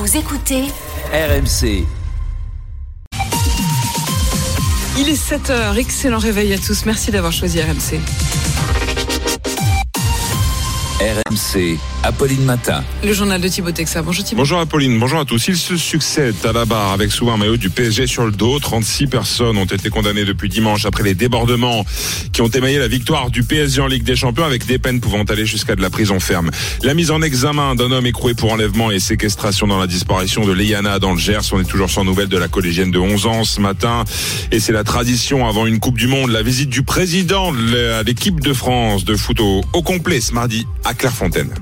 Vous écoutez RMC. Il est 7h, excellent réveil à tous, merci d'avoir choisi RMC. RMC, Apolline Matin. Le journal de Thibaut Texa. Bonjour Thibaut. Bonjour Apolline, bonjour à tous. Il se succède à la barre avec souvent un maillot du PSG sur le dos. 36 personnes ont été condamnées depuis dimanche après les débordements qui ont émaillé la victoire du PSG en Ligue des Champions, avec des peines pouvant aller jusqu'à de la prison ferme. La mise en examen d'un homme écroué pour enlèvement et séquestration dans la disparition de Liana dans le Gers. On est toujours sans nouvelles de la collégienne de 11 ans ce matin. Et c'est la tradition avant une Coupe du Monde, la visite du président de l'équipe de France de foot au complet ce mardi à Clairefontaine.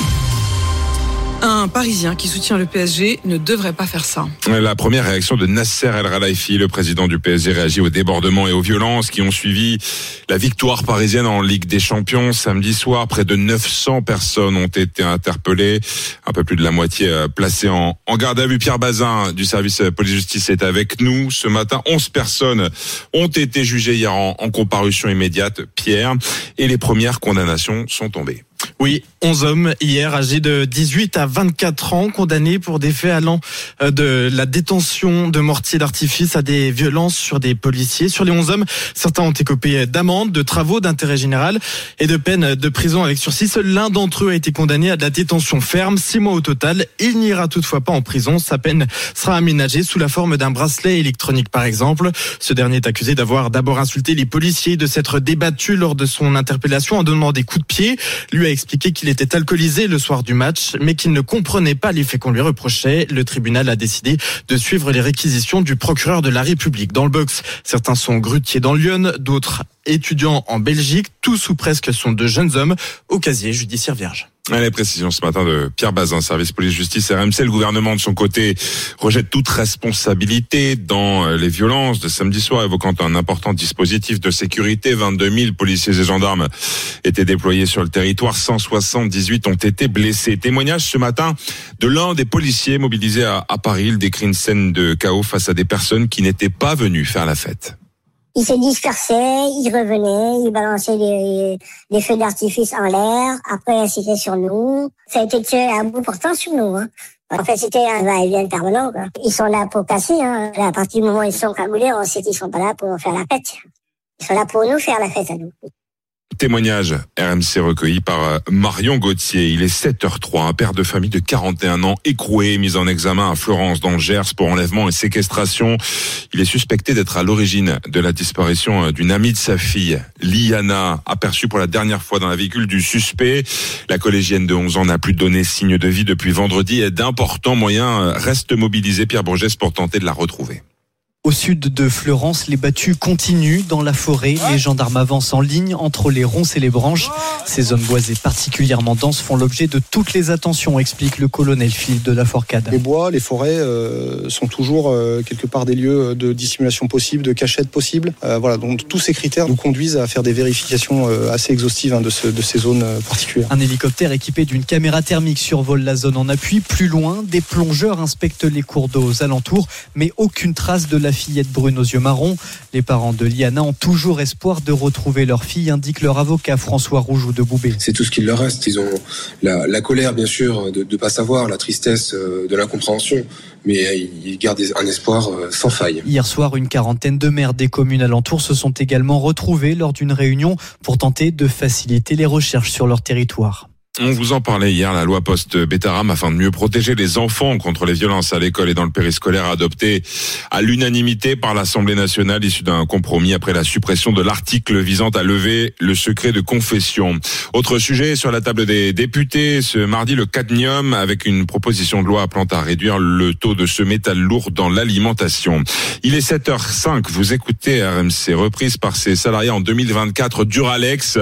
Un Parisien qui soutient le PSG ne devrait pas faire ça. La première réaction de Nasser El Khelaifi, le président du PSG, réagit aux débordements et aux violences qui ont suivi la victoire parisienne en Ligue des Champions samedi soir. Près de 900 personnes ont été interpellées, un peu plus de la moitié placées en garde à vue. Pierre Bazin du service police-justice est avec nous ce matin. 11 personnes ont été jugées hier en comparution immédiate, Pierre, et les premières condamnations sont tombées. Oui, 11 hommes hier âgés de 18 à 24 ans condamnés pour des faits allant de la détention de mortiers d'artifice à des violences sur des policiers. Sur les 11 hommes, certains ont écopé d'amendes, de travaux d'intérêt général et de peines de prison avec sursis. Seul l'un d'entre eux a été condamné à de la détention ferme, 6 mois au total. Il n'ira toutefois pas en prison. Sa peine sera aménagée sous la forme d'un bracelet électronique par exemple. Ce dernier est accusé d'avoir d'abord insulté les policiers, de s'être débattu lors de son interpellation en donnant des coups de pied. Lui a expliqué qu'il était alcoolisé le soir du match, mais qu'il ne comprenait pas les faits qu'on lui reprochait. Le tribunal a décidé de suivre les réquisitions du procureur de la République. Dans le box, certains sont grutiers dans Lyon, d'autres étudiants en Belgique. Tous ou presque sont de jeunes hommes au casier judiciaire vierge. Les précisions ce matin de Pierre Bazin, service police-justice RMC. Le gouvernement, de son côté, rejette toute responsabilité dans les violences de samedi soir, évoquant un important dispositif de sécurité. 22 000 policiers et gendarmes étaient déployés sur le territoire. 178 ont été blessés. Témoignage ce matin de l'un des policiers mobilisés à Paris. Il décrit une scène de chaos face à des personnes qui n'étaient pas venues faire la fête. Ils se dispersaient, ils revenaient, ils balançaient des feux d'artifice en l'air. Après, c'était sur nous. Ça a été tiré à bout portant sur nous. En fait, c'était un va-et-vient permanent. Ils sont là pour casser. À partir du moment où ils sont cagoulés, on sait qu'ils sont pas là pour faire la fête. Ils sont là pour nous faire la fête à nous. Témoignage RMC recueilli par Marion Gauthier. Il est 7h03. Un père de famille de 41 ans écroué, mis en examen à Florence dans le Gers pour enlèvement et séquestration. Il est suspecté d'être à l'origine de la disparition d'une amie de sa fille, Liana, aperçue pour la dernière fois dans la véhicule du suspect. La collégienne de 11 ans n'a plus donné signe de vie depuis vendredi et d'importants moyens restent mobilisés, Pierre Bourgès, pour tenter de la retrouver. Au sud de Fleurance, les battues continuent dans la forêt. Les gendarmes avancent en ligne entre les ronces et les branches. Ces zones boisées particulièrement denses font l'objet de toutes les attentions, explique le colonel Philippe de la Fourcade. Les bois, les forêts sont toujours quelque part des lieux de dissimulation possible, de cachette possible. Donc tous ces critères nous conduisent à faire des vérifications assez exhaustives de ces zones particulières. Un hélicoptère équipé d'une caméra thermique survole la zone en appui. Plus loin, des plongeurs inspectent les cours d'eau aux alentours, mais aucune trace de la fillette brune aux yeux marrons. Les parents de Liana ont toujours espoir de retrouver leur fille, indique leur avocat François Rougeau de Boubé. C'est tout ce qu'il leur reste. Ils ont la colère, bien sûr, de ne pas savoir, la tristesse, de l'incompréhension, mais ils gardent un espoir sans faille. Hier soir, une quarantaine de maires des communes alentours se sont également retrouvés lors d'une réunion pour tenter de faciliter les recherches sur leur territoire. On vous en parlait hier, la loi post-Bétaram, afin de mieux protéger les enfants contre les violences à l'école et dans le périscolaire, adoptée à l'unanimité par l'Assemblée nationale, issue d'un compromis après la suppression de l'article visant à lever le secret de confession. Autre sujet sur la table des députés, ce mardi, le cadmium, avec une proposition de loi appelant à réduire le taux de ce métal lourd dans l'alimentation. Il est 7h05, vous écoutez RMC, reprise par ses salariés en 2024, Duralex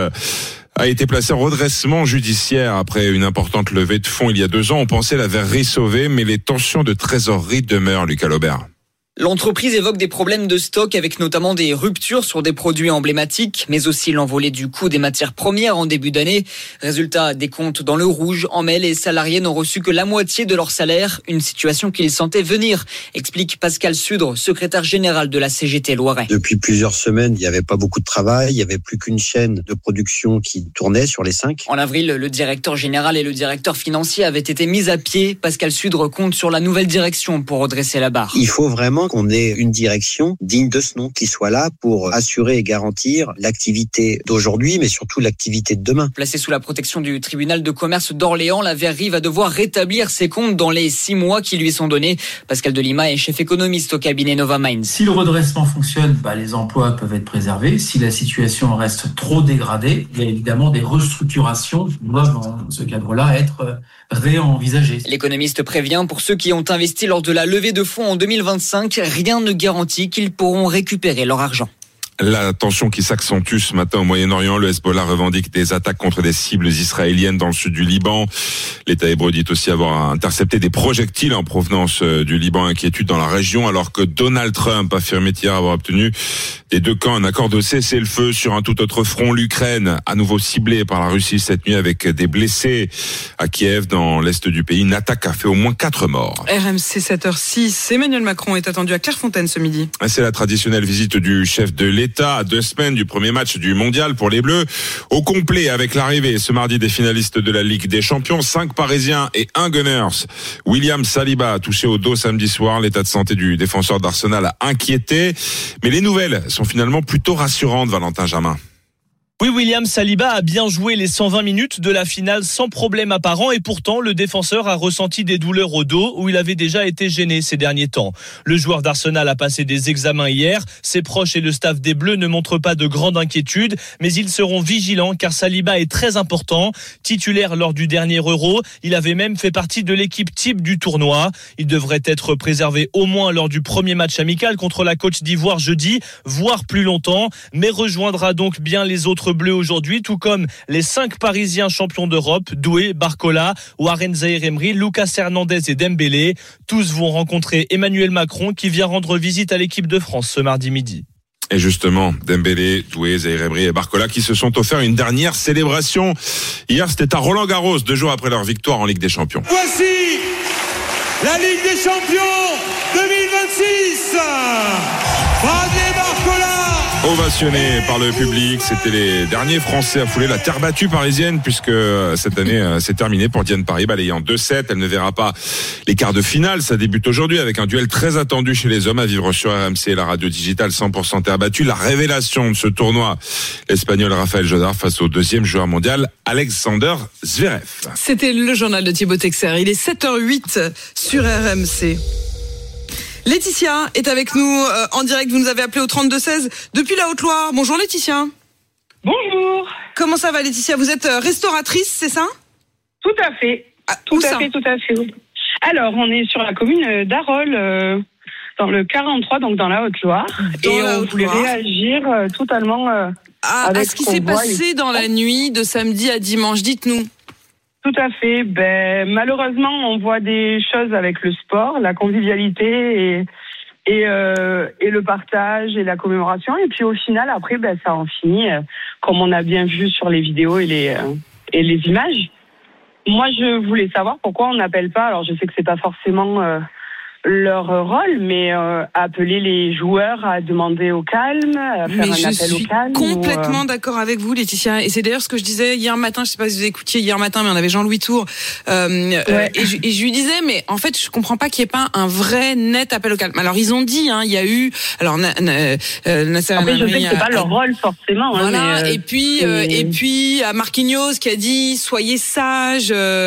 a été placé en redressement judiciaire après une importante levée de fonds il y a 2 ans. On pensait la verrerie sauvée, mais les tensions de trésorerie demeurent, Lucas Laubert. L'entreprise évoque des problèmes de stock avec notamment des ruptures sur des produits emblématiques, mais aussi l'envolée du coût des matières premières en début d'année. Résultat, des comptes dans le rouge. En mai, les salariés n'ont reçu que la moitié de leur salaire, une situation qu'ils sentaient venir, explique Pascal Sudre, secrétaire général de la CGT Loiret. Depuis plusieurs semaines, il n'y avait pas beaucoup de travail, il n'y avait plus qu'une chaîne de production qui tournait sur les 5. En avril, le directeur général et le directeur financier avaient été mis à pied. Pascal Sudre compte sur la nouvelle direction pour redresser la barre. Il faut vraiment qu'on ait une direction digne de ce nom, qui soit là pour assurer et garantir l'activité d'aujourd'hui, mais surtout l'activité de demain. Placé sous la protection du tribunal de commerce d'Orléans, la verrerie va devoir rétablir ses comptes dans les 6 mois qui lui sont donnés. Pascal Delima est chef économiste au cabinet Novamind. Si le redressement fonctionne, les emplois peuvent être préservés. Si la situation reste trop dégradée, il y a évidemment des restructurations qui doivent, dans ce cadre-là, être réenvisagées. L'économiste prévient, pour ceux qui ont investi lors de la levée de fonds en 2025, rien ne garantit qu'ils pourront récupérer leur argent. La tension qui s'accentue ce matin au Moyen-Orient. Le Hezbollah revendique des attaques contre des cibles israéliennes dans le sud du Liban. L'État hébreu dit aussi avoir intercepté des projectiles en provenance du Liban. Inquiétude dans la région, alors que Donald Trump affirmait hier avoir obtenu des deux camps un accord de cessez-le-feu sur un tout autre front. L'Ukraine, à nouveau ciblée par la Russie cette nuit avec des blessés à Kiev, dans l'est du pays. Une attaque a fait au moins 4 morts. RMC 7h06. Emmanuel Macron est attendu à Clairefontaine ce midi. C'est la traditionnelle visite du chef de l'État à 2 semaines du premier match du mondial pour les Bleus. Au complet, avec l'arrivée ce mardi des finalistes de la Ligue des Champions, 5 Parisiens et 1 Gunners. William Saliba a touché au dos samedi soir. L'état de santé du défenseur d'Arsenal a inquiété. Mais les nouvelles sont finalement plutôt rassurantes, Valentin Jamin. Oui, William Saliba a bien joué les 120 minutes de la finale sans problème apparent et pourtant le défenseur a ressenti des douleurs au dos où il avait déjà été gêné ces derniers temps. Le joueur d'Arsenal a passé des examens hier. Ses proches et le staff des Bleus ne montrent pas de grande inquiétude, mais ils seront vigilants car Saliba est très important. Titulaire lors du dernier Euro, il avait même fait partie de l'équipe type du tournoi. Il devrait être préservé au moins lors du premier match amical contre la Côte d'Ivoire jeudi, voire plus longtemps, mais rejoindra donc bien les autres Bleus aujourd'hui, tout comme les 5 Parisiens champions d'Europe, Doué, Barcola, Warren Zaïre-Emery, Lucas Hernandez et Dembélé. Tous vont rencontrer Emmanuel Macron qui vient rendre visite à l'équipe de France ce mardi midi. Et justement, Dembélé, Doué, Zaïre-Emery et Barcola qui se sont offerts une dernière célébration. Hier, c'était à Roland-Garros, 2 jours après leur victoire en Ligue des Champions. Voici la Ligue des Champions 2026. Bradley Barcola. Ovationné par le public, c'était les derniers Français à fouler la terre battue parisienne puisque cette année c'est terminé pour Diane Paris, balayée en 2-7. Elle ne verra pas les quarts de finale. Ça débute aujourd'hui avec un duel très attendu chez les hommes à vivre sur RMC et la radio digitale 100% terre battue. La révélation de ce tournoi, l'Espagnol Rafael Jodar face au 2e joueur mondial Alexander Zverev. C'était le journal de Thibaut Texer. Il est 7h08 sur RMC. Laetitia est avec nous en direct. Vous nous avez appelé au 32-16 depuis la Haute-Loire. Bonjour Laetitia. Bonjour. Comment ça va Laetitia? Vous êtes restauratrice, c'est ça? Tout à fait. Tout à fait. Alors, on est sur la commune d'Arolles, dans le 43, donc dans la Haute-Loire. On voulait réagir totalement avec ce qui s'est passé dans la nuit de samedi à dimanche. Dites-nous. Tout à fait. Malheureusement, on voit des choses avec le sport, la convivialité et le partage et la commémoration. Et puis au final, après, ça en finit, comme on a bien vu sur les vidéos et les images. Moi, je voulais savoir pourquoi on n'appelle pas. Alors, je sais que c'est pas forcément leur rôle, mais appeler les joueurs à demander au calme, à faire un appel au calme. Je suis complètement d'accord avec vous, Laetitia. Et c'est d'ailleurs ce que je disais hier matin. Je sais pas si vous écoutiez hier matin, mais on avait Jean-Louis Tour. Et je lui disais, mais en fait, je comprends pas qu'il n'y ait pas un vrai net appel au calme. Alors ils ont dit, il y a eu. Alors Nasser Après, je sais que c'est pas leur rôle forcément. Voilà. Mais, et puis à Marquinhos qui a dit, soyez sages.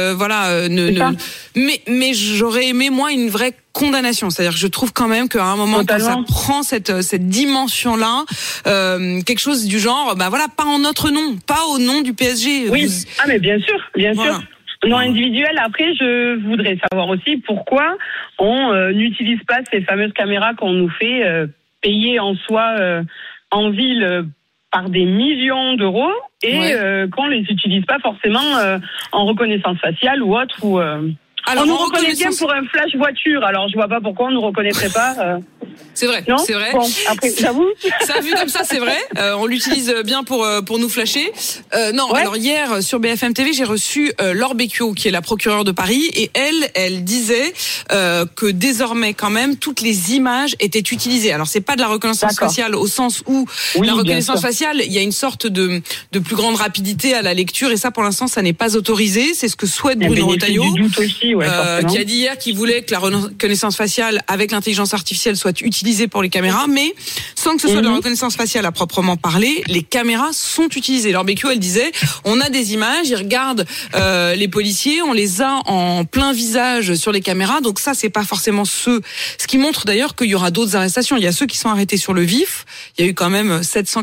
Mais j'aurais aimé moi une vraie condamnation, c'est-à-dire que je trouve quand même qu'à un moment quand ça prend cette dimension-là, quelque chose du genre, pas en notre nom, pas au nom du PSG. Oui, mais bien sûr. Non individuel. Après, je voudrais savoir aussi pourquoi on n'utilise pas ces fameuses caméras qu'on nous fait payer en soi en ville par des millions d'euros et qu'on les utilise pas forcément en reconnaissance faciale ou autre ou. Alors, on nous reconnaît bien pour un flash voiture, alors je vois pas pourquoi on nous reconnaîtrait pas. C'est vrai, Non, c'est vrai. Bon, après, j'avoue. Ça, vu comme ça, c'est vrai. On l'utilise bien pour nous flasher. Non, Ouais. alors hier, sur BFM TV, j'ai reçu Laure Becchio, qui est la procureure de Paris, et elle disait que désormais, quand même, toutes les images étaient utilisées. Alors, c'est pas de la reconnaissance faciale au sens où Oui, la bien reconnaissance sûr. faciale, il y a une sorte de plus grande rapidité à la lecture, et ça, pour l'instant, ça n'est pas autorisé. C'est ce que souhaite Il y a Bruno bénéfice Retailleau, du doute aussi, ouais, forcément. qui a dit hier qu'il voulait que la reconnaissance faciale avec l'intelligence artificielle soit utilisée pour les caméras, mais sans que ce soit de la reconnaissance faciale à proprement parler, les caméras sont utilisées. Laure Becchio, elle disait, on a des images, ils regardent les policiers, on les a en plein visage sur les caméras, donc ça, c'est pas forcément ce qui montre d'ailleurs qu'il y aura d'autres arrestations. Il y a ceux qui sont arrêtés sur le vif, il y a eu quand même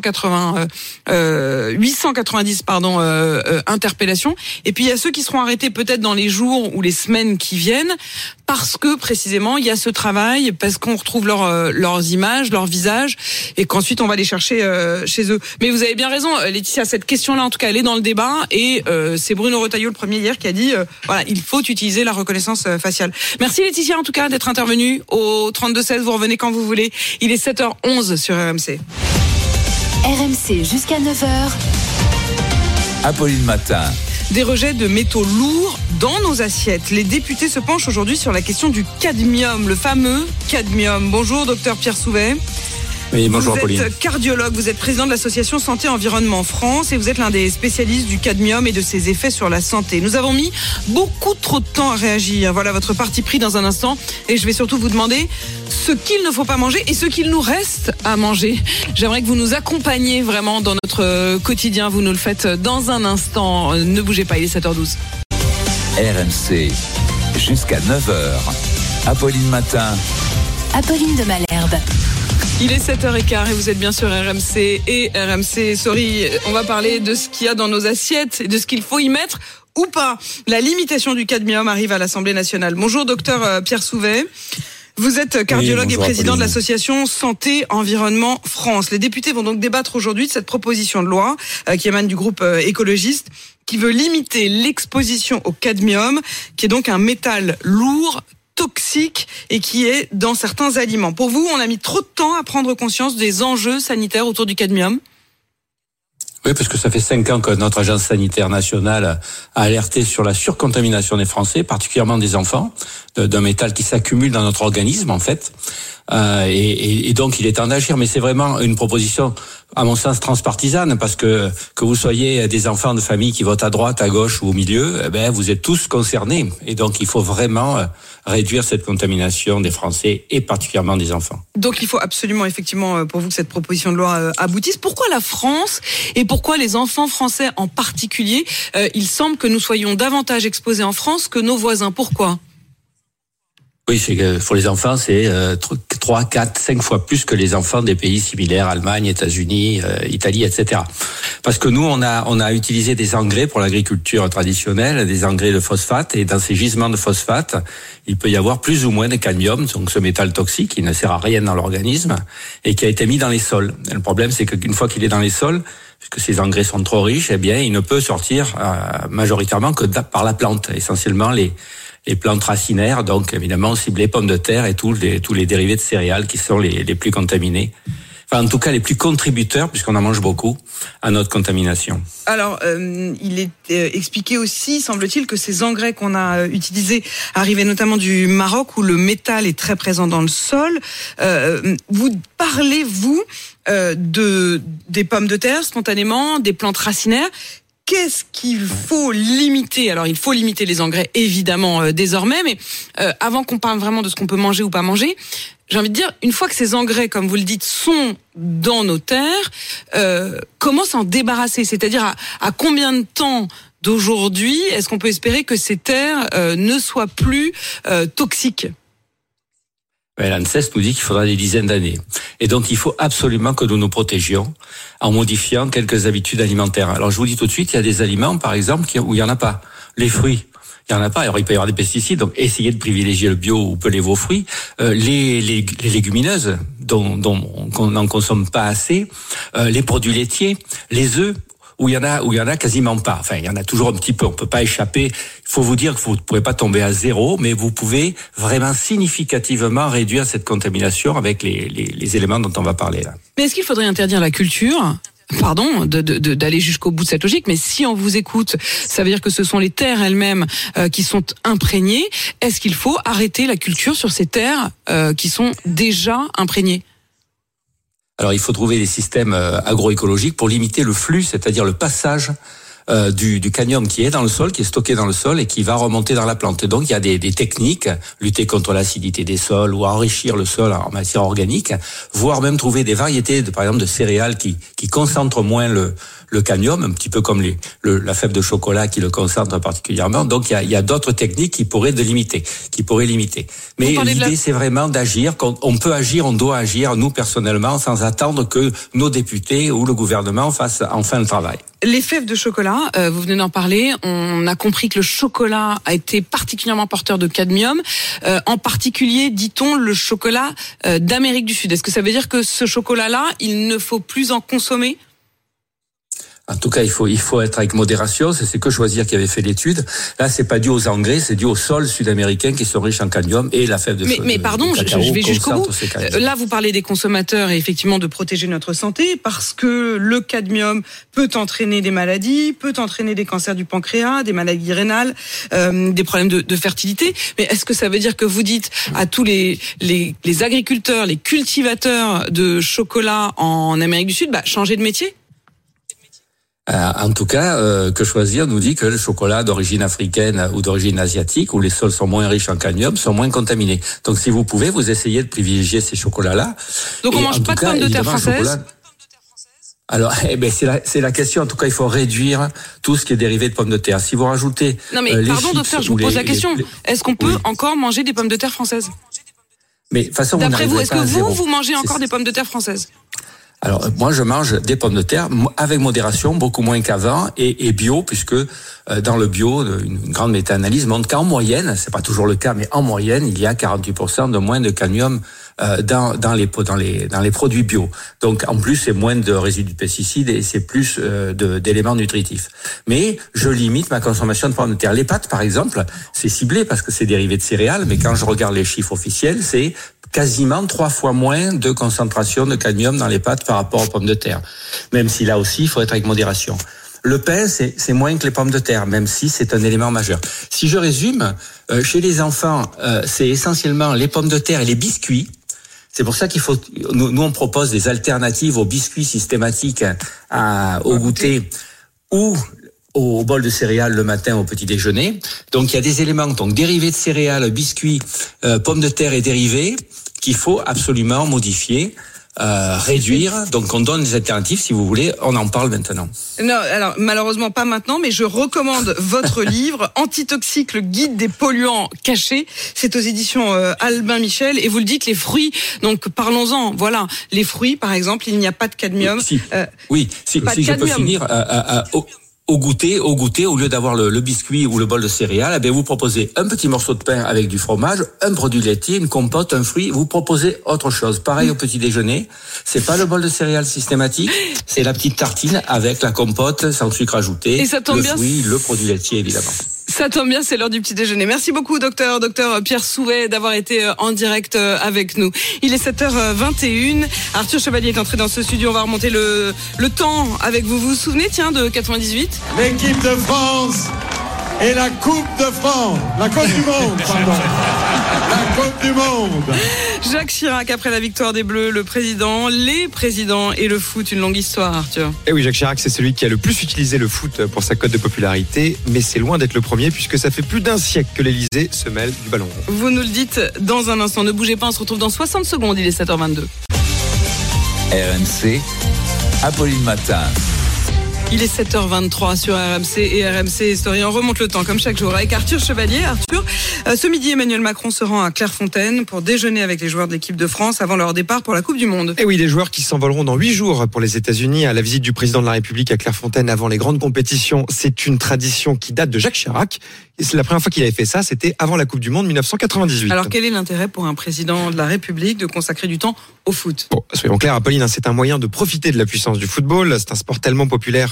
890 interpellations, et puis il y a ceux qui seront arrêtés peut-être dans les jours ou les semaines qui viennent, parce que précisément il y a ce travail, parce qu'on retrouve leurs images, leurs visages, et qu'ensuite on va les chercher chez eux. Mais vous avez bien raison, Laetitia, cette question-là, en tout cas, elle est dans le débat, et c'est Bruno Retailleau, le premier hier, qui a dit voilà, il faut utiliser la reconnaissance faciale. Merci Laetitia, en tout cas, d'être intervenue au 32-16. Vous revenez quand vous voulez. Il est 7h11 sur RMC. RMC jusqu'à 9h. Apolline Matin. Des rejets de métaux lourds dans nos assiettes. Les députés se penchent aujourd'hui sur la question du cadmium, le fameux cadmium. Bonjour, docteur Pierre Souvet. Oui, bonjour, vous Apolline. êtes cardiologue, vous êtes président de l'association Santé Environnement France et vous êtes l'un des spécialistes du cadmium et de ses effets sur la santé. Nous avons mis beaucoup trop de temps à réagir. Voilà votre parti pris dans un instant, et je vais surtout vous demander ce qu'il ne faut pas manger et ce qu'il nous reste à manger. J'aimerais que vous nous accompagniez vraiment dans notre quotidien. Vous nous le faites dans un instant. Ne bougez pas, il est 7h12. RMC jusqu'à 9h. Apolline Matin. Apolline de Malherbe. Il est 7h15 et vous êtes bien sur RMC et RMC. Sorry, on va parler de ce qu'il y a dans nos assiettes et de ce qu'il faut y mettre ou pas. La limitation du cadmium arrive à l'Assemblée nationale. Bonjour, docteur Pierre Souvet. Vous êtes cardiologue et président de l'association Santé Environnement France. Les députés vont donc débattre aujourd'hui de cette proposition de loi qui émane du groupe écologiste, qui veut limiter l'exposition au cadmium, qui est donc un métal lourd, toxique et qui est dans certains aliments. Pour vous, on a mis trop de temps à prendre conscience des enjeux sanitaires autour du cadmium ? Oui, parce que ça fait 5 ans que notre agence sanitaire nationale a alerté sur la surcontamination des Français, particulièrement des enfants, d'un métal qui s'accumule dans notre organisme, en fait. Et donc, il est temps d'agir. Mais c'est vraiment une proposition, à mon sens, transpartisane, parce que vous soyez des enfants de famille qui votent à droite, à gauche ou au milieu, vous êtes tous concernés. Et donc, il faut vraiment réduire cette contamination des Français et particulièrement des enfants. Donc, il faut absolument, effectivement, pour vous, que cette proposition de loi aboutisse. Pourquoi la France et pourquoi les enfants français en particulier? Il semble que nous soyons davantage exposés en France que nos voisins. Pourquoi? Oui, c'est que pour les enfants, c'est 3, 4, 5 fois plus que les enfants des pays similaires, Allemagne, États-Unis, Italie, etc. Parce que nous, on a utilisé des engrais pour l'agriculture traditionnelle, des engrais de phosphate, et dans ces gisements de phosphate, il peut y avoir plus ou moins de cadmium, donc ce métal toxique qui ne sert à rien dans l'organisme et qui a été mis dans les sols. Et le problème, c'est qu'une fois qu'il est dans les sols, puisque ces engrais sont trop riches, il ne peut sortir majoritairement que par la plante, essentiellement les plantes racinaires, donc évidemment aussi les pommes de terre et tous les dérivés de céréales qui sont les plus contaminés. Enfin, en tout cas, les plus contributeurs, puisqu'on en mange beaucoup, à notre contamination. Alors, il est expliqué aussi, semble-t-il, que ces engrais qu'on a utilisés arrivaient notamment du Maroc, où le métal est très présent dans le sol. Vous parlez-vous des pommes de terre, spontanément, des plantes racinaires? Qu'est-ce qu'il faut limiter? Alors, il faut limiter les engrais, évidemment, désormais, mais avant qu'on parle vraiment de ce qu'on peut manger ou pas manger, j'ai envie de dire, une fois que ces engrais, comme vous le dites, sont dans nos terres, comment s'en débarrasser? C'est-à-dire, à combien de temps d'aujourd'hui est-ce qu'on peut espérer que ces terres ne soient plus toxiques? L'ANSES nous dit qu'il faudra des dizaines d'années. Et donc, il faut absolument que nous nous protégions en modifiant quelques habitudes alimentaires. Alors, je vous dis tout de suite, il y a des aliments, par exemple, où il n'y en a pas. Les fruits, il n'y en a pas. Alors, il peut y avoir des pesticides, donc essayez de privilégier le bio ou pelez vos fruits. Les légumineuses, dont on n'en consomme pas assez, les produits laitiers, les œufs, où il y en a quasiment pas. Enfin, il y en a toujours un petit peu. On peut pas échapper. Il faut vous dire que vous ne pourrez pas tomber à zéro, mais vous pouvez vraiment significativement réduire cette contamination avec les éléments dont on va parler là. Mais est-ce qu'il faudrait interdire la culture ? Pardon, d'aller jusqu'au bout de cette logique, mais si on vous écoute, ça veut dire que ce sont les terres elles-mêmes qui sont imprégnées. Est-ce qu'il faut arrêter la culture sur ces terres qui sont déjà imprégnées ? Alors, il faut trouver des systèmes agroécologiques pour limiter le flux, c'est-à-dire le passage du cadmium qui est dans le sol, qui est stocké dans le sol et qui va remonter dans la plante. Et donc, il y a des techniques, lutter contre l'acidité des sols ou enrichir le sol en matière organique, voire même trouver des variétés, par exemple, de céréales qui concentrent moins le cadmium, un petit peu comme la fève de chocolat qui le concentre particulièrement. Donc, il y a d'autres techniques qui pourraient limiter. Mais l'idée, c'est vraiment d'agir. On peut agir, on doit agir, nous, personnellement, sans attendre que nos députés ou le gouvernement fassent enfin le travail. Les fèves de chocolat, vous venez d'en parler, on a compris que le chocolat a été particulièrement porteur de cadmium, en particulier, dit-on, le chocolat d'Amérique du Sud. Est-ce que ça veut dire que ce chocolat-là, il ne faut plus en consommer ? En tout cas, il faut être avec modération. C'est Que Choisir qui avait fait l'étude. Là, c'est pas dû aux engrais, c'est dû aux sols sud-américains qui sont riches en cadmium et la fève de chocolat. Mais pardon, je vais jusqu'au bout. Là, vous parlez des consommateurs et effectivement de protéger notre santé parce que le cadmium peut entraîner des maladies, peut entraîner des cancers du pancréas, des maladies rénales, des problèmes de fertilité. Mais est-ce que ça veut dire que vous dites à tous les agriculteurs, les cultivateurs de chocolat en Amérique du Sud, changez de métier ? En tout cas, Que Choisir nous dit que le chocolat d'origine africaine ou d'origine asiatique, où les sols sont moins riches en cadmium, sont moins contaminés. Donc, si vous pouvez, vous essayez de privilégier ces chocolats-là. Donc, on mange pas de pommes de terre françaises ? Alors, c'est la question. En tout cas, il faut réduire tout ce qui est dérivé de pommes de terre. Si vous rajoutez... Non, mais pardon, docteur, je vous pose la question. Est-ce qu'on peut encore manger des pommes de terre françaises ? Mais de toute façon, d'après vous, est-ce que vous mangez encore des pommes de terre françaises ? Alors, moi, je mange des pommes de terre avec modération, beaucoup moins qu'avant, et bio, puisque dans le bio, une grande méta-analyse montre qu'en moyenne, c'est pas toujours le cas, mais en moyenne, il y a 48% de moins de cadmium dans les produits bio. Donc, en plus, c'est moins de résidus de pesticides et c'est plus d'éléments nutritifs. Mais je limite ma consommation de pommes de terre. Les pâtes, par exemple, c'est ciblé parce que c'est dérivé de céréales, mais quand je regarde les chiffres officiels, c'est quasiment 3 fois moins de concentration de cadmium dans les pâtes par rapport aux pommes de terre. Même si là aussi, il faut être avec modération. Le pain, c'est moins que les pommes de terre, même si c'est un élément majeur. Si je résume, chez les enfants, c'est essentiellement les pommes de terre et les biscuits. C'est pour ça qu'il faut, nous on propose des alternatives aux biscuits systématiques au goûter ou au bol de céréales le matin au petit déjeuner. Donc il y a des éléments donc dérivés de céréales, biscuits, pommes de terre et dérivés qu'il faut absolument modifier, réduire. Donc on donne des alternatives si vous voulez, on en parle maintenant. Non, alors malheureusement pas maintenant, mais je recommande votre livre Antitoxique, le guide des polluants cachés. C'est aux éditions Albin Michel et vous le dites, les fruits. Donc parlons-en. Voilà, les fruits par exemple, il n'y a pas de cadmium. Si je peux finir. Au goûter, au lieu d'avoir le biscuit ou le bol de céréales, vous proposez un petit morceau de pain avec du fromage, un produit laitier, une compote, un fruit, vous proposez autre chose. Pareil au petit déjeuner, c'est pas le bol de céréales systématique, c'est la petite tartine avec la compote sans sucre ajouté, et ça tombe bien, fruit, le produit laitier évidemment. Ça tombe bien, c'est l'heure du petit déjeuner. Merci beaucoup, docteur Pierre Souvet, d'avoir été en direct avec nous. Il est 7h21. Arthur Chevalier est entré dans ce studio. On va remonter le temps avec vous. Vous vous souvenez, de 98? L'équipe de France et la Coupe de France. La Coupe du Monde, pardon. La Coupe du Monde. Jacques Chirac, après la victoire des Bleus, les présidents et le foot, une longue histoire, Arthur. Et oui, Jacques Chirac, c'est celui qui a le plus utilisé le foot pour sa cote de popularité, mais c'est loin d'être le premier puisque ça fait plus d'un siècle que l'Elysée se mêle du ballon rond. Vous nous le dites dans un instant, ne bougez pas, on se retrouve dans 60 secondes, il est 7h22. RMC, Apolline Matin. Il est 7h23 sur RMC et RMC Story. On remonte le temps comme chaque jour avec Arthur Chevalier. Arthur, ce midi, Emmanuel Macron se rend à Clairefontaine pour déjeuner avec les joueurs de l'équipe de France avant leur départ pour la Coupe du Monde. Et oui, les joueurs qui s'envoleront dans 8 jours pour les États-Unis à la visite du président de la République à Clairefontaine avant les grandes compétitions. C'est une tradition qui date de Jacques Chirac. Et c'est la première fois qu'il avait fait ça, c'était avant la Coupe du Monde 1998. Alors quel est l'intérêt pour un président de la République de consacrer du temps au foot ? Bon, soyons clairs, Apolline, c'est un moyen de profiter de la puissance du football. C'est un sport tellement populaire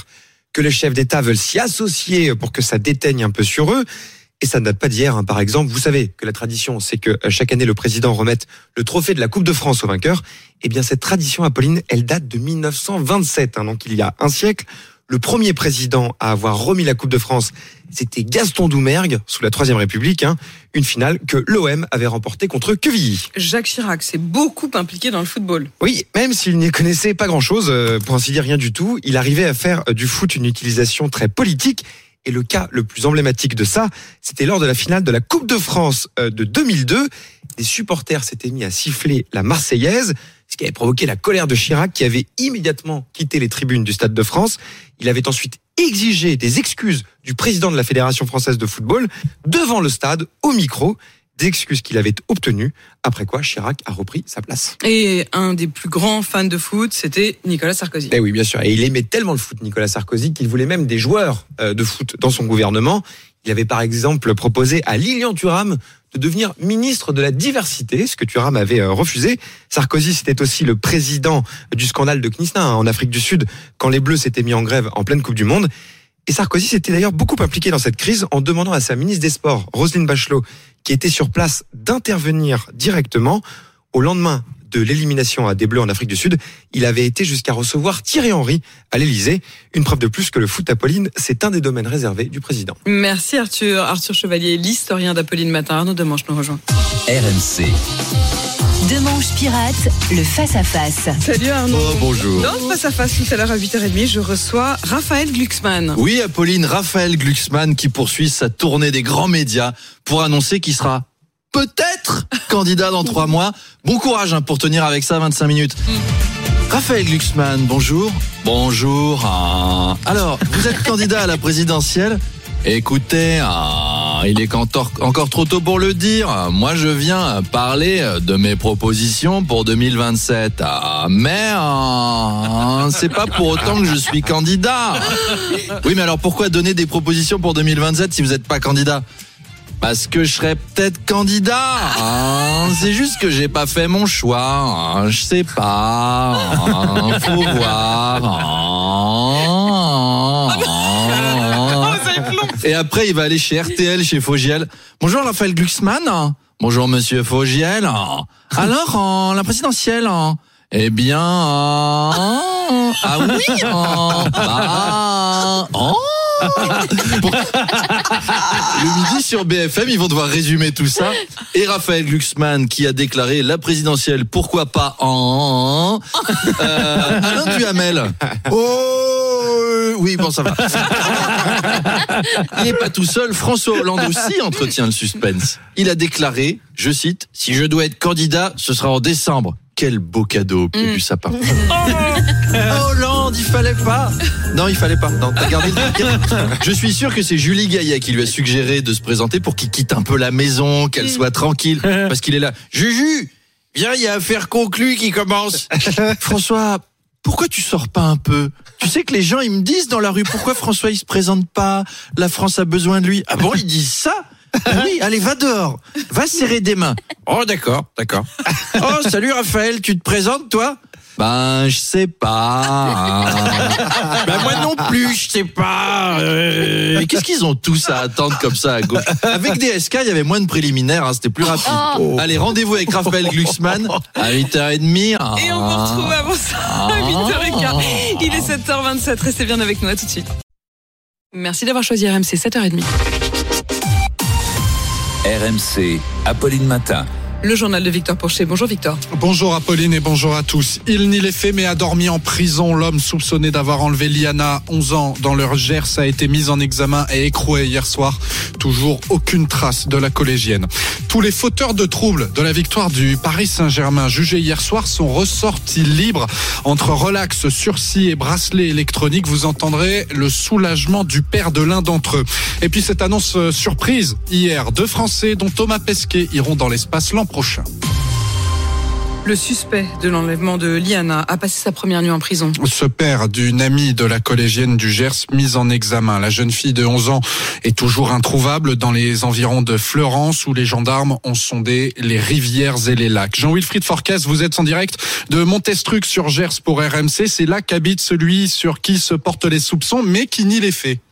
que les chefs d'État veulent s'y associer pour que ça déteigne un peu sur eux. Et ça ne date pas d'hier, hein. Par exemple, vous savez que la tradition, c'est que chaque année, le président remette le trophée de la Coupe de France au vainqueur. Eh bien, cette tradition, Apolline, elle date de 1927, hein, donc il y a un siècle. Le premier président à avoir remis la Coupe de France, c'était Gaston Doumergue, sous la Troisième République, hein, une finale que l'OM avait remportée contre Quevilly. Jacques Chirac s'est beaucoup impliqué dans le football. Oui, même s'il n'y connaissait pas grand-chose, pour ainsi dire rien du tout, il arrivait à faire du foot une utilisation très politique. Et le cas le plus emblématique de ça, c'était lors de la finale de la Coupe de France de 2002. Des supporters s'étaient mis à siffler la Marseillaise, ce qui avait provoqué la colère de Chirac, qui avait immédiatement quitté les tribunes du Stade de France. Il avait ensuite exigé des excuses du président de la Fédération française de football devant le stade, au micro. Des excuses qu'il avait obtenues, après quoi Chirac a repris sa place. Et un des plus grands fans de foot, c'était Nicolas Sarkozy. Eh oui, bien sûr. Et il aimait tellement le foot, Nicolas Sarkozy, qu'il voulait même des joueurs de foot dans son gouvernement. Il avait par exemple proposé à Lilian Thuram de devenir ministre de la diversité, ce que Thuram avait refusé. Sarkozy, c'était aussi le président du scandale de Knysna en Afrique du Sud, quand les Bleus s'étaient mis en grève en pleine Coupe du Monde. Et Sarkozy s'était d'ailleurs beaucoup impliqué dans cette crise en demandant à sa ministre des Sports, Roselyne Bachelot, qui était sur place, d'intervenir directement. Au lendemain de l'élimination des Bleus en Afrique du Sud, il avait été jusqu'à recevoir Thierry Henry à l'Elysée. Une preuve de plus que le foot, Apolline, c'est un des domaines réservés du président. Merci Arthur. Arthur Chevalier, l'historien d'Apolline Matin. Arnaud Demanche nous rejoint. RMC. Demanche pirate, le face-à-face. Salut Arnaud. Oh, bonjour. Dans le face-à-face, tout à l'heure à 8h30, je reçois Raphaël Glucksmann. Oui, Apolline, Raphaël Glucksmann qui poursuit sa tournée des grands médias pour annoncer qu'il sera peut-être candidat dans 3 mois. Bon courage pour tenir avec ça 25 minutes. Raphaël Glucksmann, bonjour. Bonjour. Alors, vous êtes candidat à la présidentielle. Écoutez, il est encore trop tôt pour le dire. Moi, je viens parler de mes propositions pour 2027. Mais c'est pas pour autant que je suis candidat. Oui, mais alors pourquoi donner des propositions pour 2027 si vous n'êtes pas candidat ? Parce que je serais peut-être candidat. C'est juste que j'ai pas fait mon choix. Je sais pas. Faut voir. Et après, il va aller chez RTL, chez Fogiel. Bonjour Raphaël Glucksmann. Bonjour Monsieur Fogiel. Alors, la présidentielle, eh bien, ah oui, Le midi sur BFM, ils vont devoir résumer tout ça. Et Raphaël Glucksmann qui a déclaré la présidentielle, pourquoi pas Alain Duhamel. Oui, bon, ça va. Il n'est pas tout seul. François Hollande aussi entretient le suspense. Il a déclaré, je cite, « Si je dois être candidat, ce sera en décembre. » Quel beau cadeau au pied du sapin. Hollande, il fallait pas. Non, il fallait pas. Non, t'as gardé le ticket. Je suis sûr que c'est Julie Gaillet qui lui a suggéré de se présenter pour qu'il quitte un peu la maison, qu'elle soit tranquille. Parce qu'il est là. Juju, viens, il y a affaire conclue qui commence. François, pourquoi tu sors pas un peu ? Tu sais que les gens, ils me disent dans la rue, pourquoi François, il se présente pas ? La France a besoin de lui. Ah bon, ils disent ça ? Oui, allez, va dehors. Va serrer des mains. Oh, d'accord. Oh, salut Raphaël, tu te présentes, toi ? Ben, je sais pas. Ben, moi non plus, je sais pas. Qu'est-ce qu'ils ont tous à attendre comme ça à gauche ? Avec DSK, il y avait moins de préliminaires, c'était plus rapide. Allez, rendez-vous avec Raphaël Glucksmann à 8h30. Et on vous retrouve avant ça à 8h15. Il est 7h27, restez bien avec nous, à tout de suite. Merci d'avoir choisi RMC, 7h30. RMC, Apolline Matin. Le journal de Victor Porcher. Bonjour Victor. Bonjour Apolline et bonjour à tous. Il n'y l'est fait mais a dormi en prison. L'homme soupçonné d'avoir enlevé Liana, 11 ans, dans leur Gers a été mis en examen et écroué hier soir. Toujours aucune trace de la collégienne. Tous les fauteurs de troubles de la victoire du Paris Saint-Germain jugés hier soir sont ressortis libres. Entre relax, sursis et bracelet électronique, vous entendrez le soulagement du père de l'un d'entre eux. Et puis cette annonce surprise hier, 2 Français dont Thomas Pesquet iront dans l'espace l'an prochain. Le suspect de l'enlèvement de Liana a passé sa première nuit en prison. Ce père d'une amie de la collégienne du Gers mise en examen. La jeune fille de 11 ans est toujours introuvable dans les environs de Fleurance où les gendarmes ont sondé les rivières et les lacs. Jean-Wilfried Forcas, vous êtes en direct de Montestruc sur Gers pour RMC. C'est là qu'habite celui sur qui se portent les soupçons mais qui nie les faits.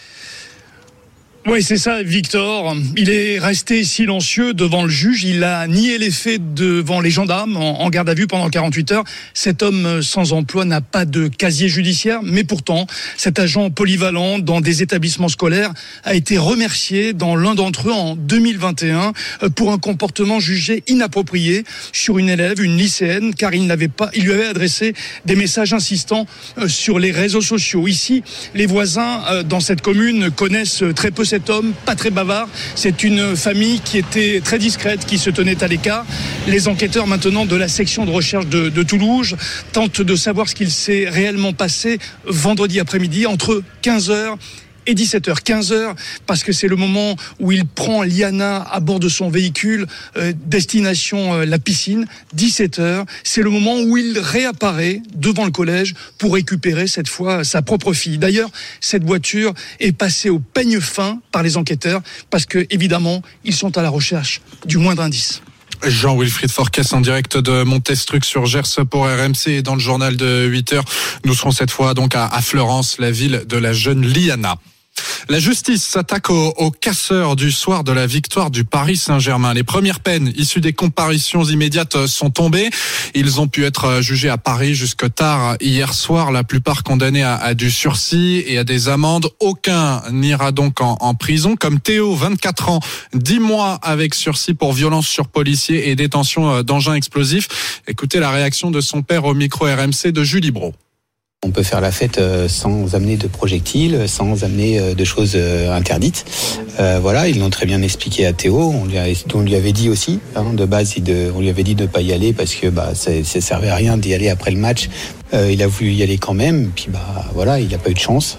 Oui, c'est ça, Victor. Il est resté silencieux devant le juge. Il a nié les faits devant les gendarmes en garde à vue pendant 48 heures. Cet homme sans emploi n'a pas de casier judiciaire, mais pourtant, cet agent polyvalent dans des établissements scolaires a été remercié dans l'un d'entre eux en 2021 pour un comportement jugé inapproprié sur une élève, une lycéenne, car il lui avait adressé des messages insistants sur les réseaux sociaux. Ici, les voisins dans cette commune connaissent très peu cet homme, pas très bavard. C'est une famille qui était très discrète, qui se tenait à l'écart. Les enquêteurs maintenant de la section de recherche de Toulouse tentent de savoir ce qu'il s'est réellement passé vendredi après-midi entre 15h et 17h. 15h parce que c'est le moment où il prend Liana à bord de son véhicule destination la piscine. 17h, c'est le moment où il réapparaît devant le collège pour récupérer cette fois sa propre fille. D'ailleurs, cette voiture est passée au peigne fin par les enquêteurs parce que évidemment, ils sont à la recherche du moindre indice. Jean-Wilfried Forcas en direct de Montestruc sur Gers pour RMC et dans le journal de 8h. Nous serons cette fois donc à Fleurance, la ville de la jeune Liana. La justice s'attaque aux casseurs du soir de la victoire du Paris Saint-Germain. Les premières peines issues des comparutions immédiates sont tombées. Ils ont pu être jugés à Paris jusque tard hier soir. La plupart condamnés à du sursis et à des amendes. Aucun n'ira donc en prison. Comme Théo, 24 ans, 10 mois avec sursis pour violence sur policier et détention d'engins explosifs. Écoutez la réaction de son père au micro RMC de Julie Brault. On peut faire la fête sans amener de projectiles, sans amener de choses interdites. Voilà, ils l'ont très bien expliqué à Théo. On lui avait dit aussi, de base, on lui avait dit de ne pas y aller parce que ça servait à rien d'y aller après le match. Il a voulu y aller quand même, puis voilà, il n'a pas eu de chance.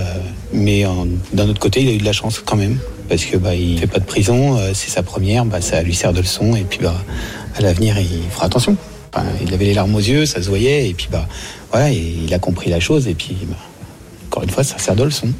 Mais d'un autre côté, il a eu de la chance quand même parce que il fait pas de prison, c'est sa première, ça lui sert de leçon et puis à l'avenir, il fera attention. Il avait les larmes aux yeux, ça se voyait, et puis voilà, il a compris la chose, et puis encore une fois, ça sert de leçon.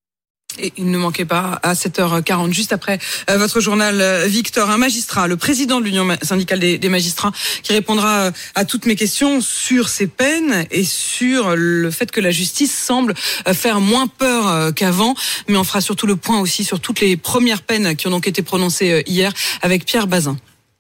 Et il ne manquait pas à 7h40, juste après votre journal, Victor, un magistrat, le président de l'Union syndicale des magistrats, qui répondra à toutes mes questions sur ces peines et sur le fait que la justice semble faire moins peur qu'avant. Mais on fera surtout le point aussi sur toutes les premières peines qui ont donc été prononcées hier avec Pierre Bazin.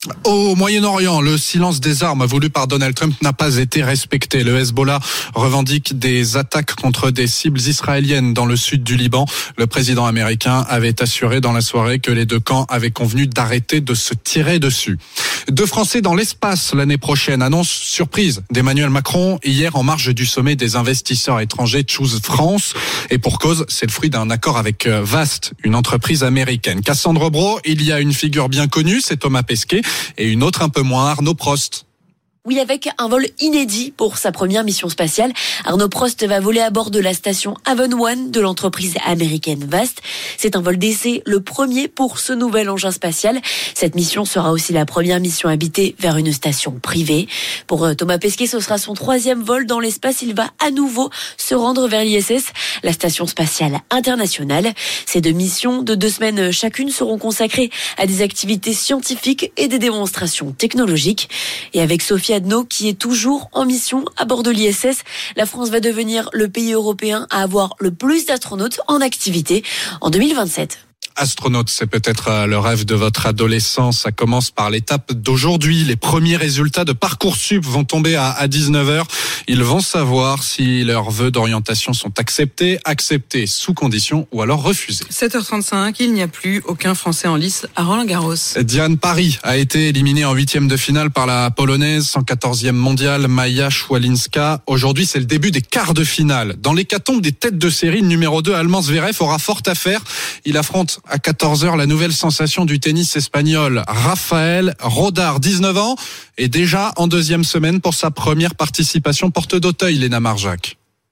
Au Moyen-Orient, le silence des armes voulu par Donald Trump n'a pas été respecté. Le Hezbollah revendique des attaques contre des cibles israéliennes dans le sud du Liban. Le président américain avait assuré dans la soirée que les deux camps avaient convenu d'arrêter de se tirer dessus. 2 Français dans l'espace l'année prochaine. Annonce surprise d'Emmanuel Macron hier en marge du sommet des investisseurs étrangers Choose France. Et pour cause, c'est le fruit d'un accord avec Vast, une entreprise américaine. Cassandre Brault, il y a une figure bien connue, c'est Thomas Pesquet. Et une autre un peu moins, Arnaud Prost. Oui, avec un vol inédit pour sa première mission spatiale. Arnaud Prost va voler à bord de la station Haven 1 de l'entreprise américaine Vast. C'est un vol d'essai, le premier pour ce nouvel engin spatial. Cette mission sera aussi la première mission habitée vers une station privée. Pour Thomas Pesquet, ce sera son 3e vol dans l'espace. Il va à nouveau se rendre vers l'ISS, la station spatiale internationale. Ces 2 missions de 2 semaines chacune seront consacrées à des activités scientifiques et des démonstrations technologiques. Et avec Sophie Adno, qui est toujours en mission à bord de l'ISS, la France va devenir le pays européen à avoir le plus d'astronautes en activité en 2027. Astronaute, c'est peut-être le rêve de votre adolescence. Ça commence par l'étape d'aujourd'hui. Les premiers résultats de Parcoursup vont tomber à 19h. Ils vont savoir si leurs vœux d'orientation sont acceptés sous condition ou alors refusés. 7h35, il n'y a plus aucun Français en lice à Roland-Garros. Diane Paris a été éliminée en 8e de finale par la Polonaise, 114e mondiale, Maja Szwalinska. Aujourd'hui, c'est le début des quarts de finale. Dans l'hécatombe des têtes de série, le numéro 2 allemand Zverev aura fort à faire. Il affronte à 14h la nouvelle sensation du tennis espagnol, Rafael Rodar, 19 ans, est déjà en 2e semaine pour sa première participation porte d'Auteuil, Léna Marjac.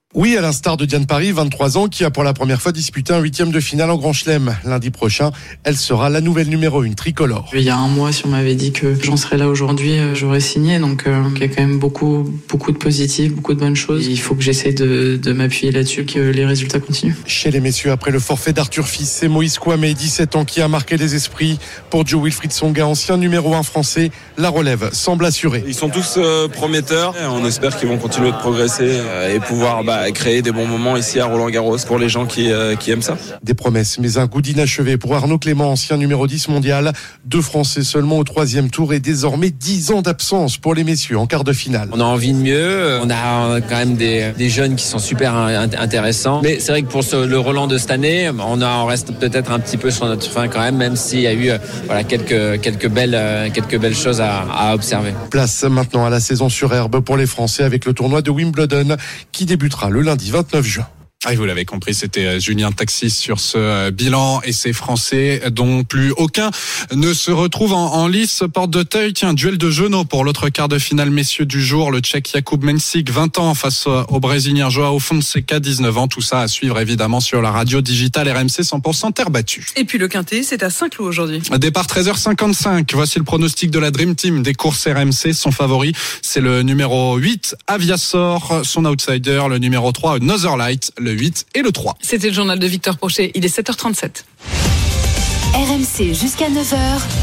Oui, à l'instar de Diane Paris, 23 ans, qui a pour la première fois disputé un 8e de finale en Grand Chelem. Lundi prochain, elle sera la nouvelle numéro 1 tricolore. Il y a un mois, si on m'avait dit que j'en serais là aujourd'hui, j'aurais signé. Donc il y a quand même beaucoup de positifs, beaucoup de bonnes choses. Il faut que j'essaie de m'appuyer là-dessus, que les résultats continuent. Chez les messieurs, après le forfait d'Arthur Fils, c'est Moïse Kouame, 17 ans, qui a marqué les esprits. Pour Joe Wilfried Tsonga, ancien numéro 1 français, la relève semble assurée. Ils sont tous prometteurs. On espère qu'ils vont continuer de progresser et pouvoir créer des bons moments ici à Roland-Garros pour les gens qui aiment ça. Des promesses, mais un goût d'inachevé pour Arnaud Clément, ancien numéro 10 mondial. 2 Français seulement au 3e tour et désormais 10 ans d'absence pour les messieurs en quart de finale. On a envie de mieux. On a quand même des jeunes qui sont super intéressants. Mais c'est vrai que pour le Roland de cette année, on reste peut-être un petit peu sur notre fin quand même s'il y a eu quelques belles choses à observer. Place maintenant à la saison sur herbe pour les Français avec le tournoi de Wimbledon qui débutera le lundi 29 juin. Ah, vous l'avez compris, c'était Julien Taxis sur ce bilan et ces Français dont plus aucun ne se retrouve en lice porte d'Auteuil. Tiens, duel de genoux pour l'autre quart de finale messieurs du jour. Le Tchèque Jakub Mensik, 20 ans, face au Brésilien Joao Fonseca, 19 ans. Tout ça à suivre évidemment sur la radio digitale RMC 100% terre battue. Et puis le quintet, c'est à Saint-Cloud aujourd'hui. Départ 13h55. Voici le pronostic de la Dream Team des courses RMC. Son favori, c'est le numéro 8, Aviasor. Son outsider, le numéro 3, Another Light. Le 8 et le 3. C'était le journal de Victor Pochet, il est 7h37. RMC jusqu'à 9h.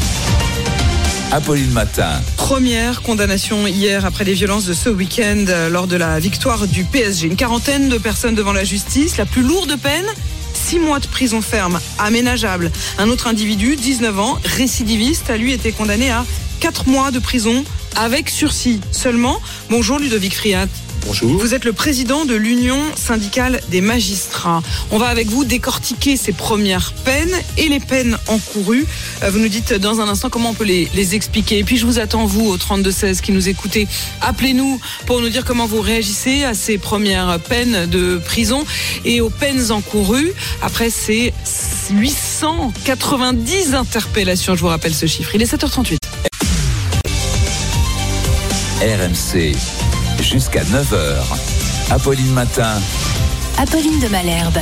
Apolline Matin. Première condamnation hier après les violences de ce week-end lors de la victoire du PSG. Une quarantaine de personnes devant la justice. La plus lourde peine, 6 mois de prison ferme, aménageable. Un autre individu, 19 ans, récidiviste, a lui été condamné à 4 mois de prison avec sursis seulement. Bonjour Ludovic Friat. Bonjour. Vous êtes le président de l'Union syndicale des magistrats. On va avec vous décortiquer ces premières peines et les peines encourues. Vous nous dites dans un instant comment on peut les expliquer. Et puis je vous attends, vous, au 32-16 qui nous écoutez. Appelez-nous pour nous dire comment vous réagissez à ces premières peines de prison et aux peines encourues. Après ces 890 interpellations, je vous rappelle ce chiffre. Il est 7h38. RMC. Jusqu'à 9h. Apolline Matin. Apolline de Malherbe.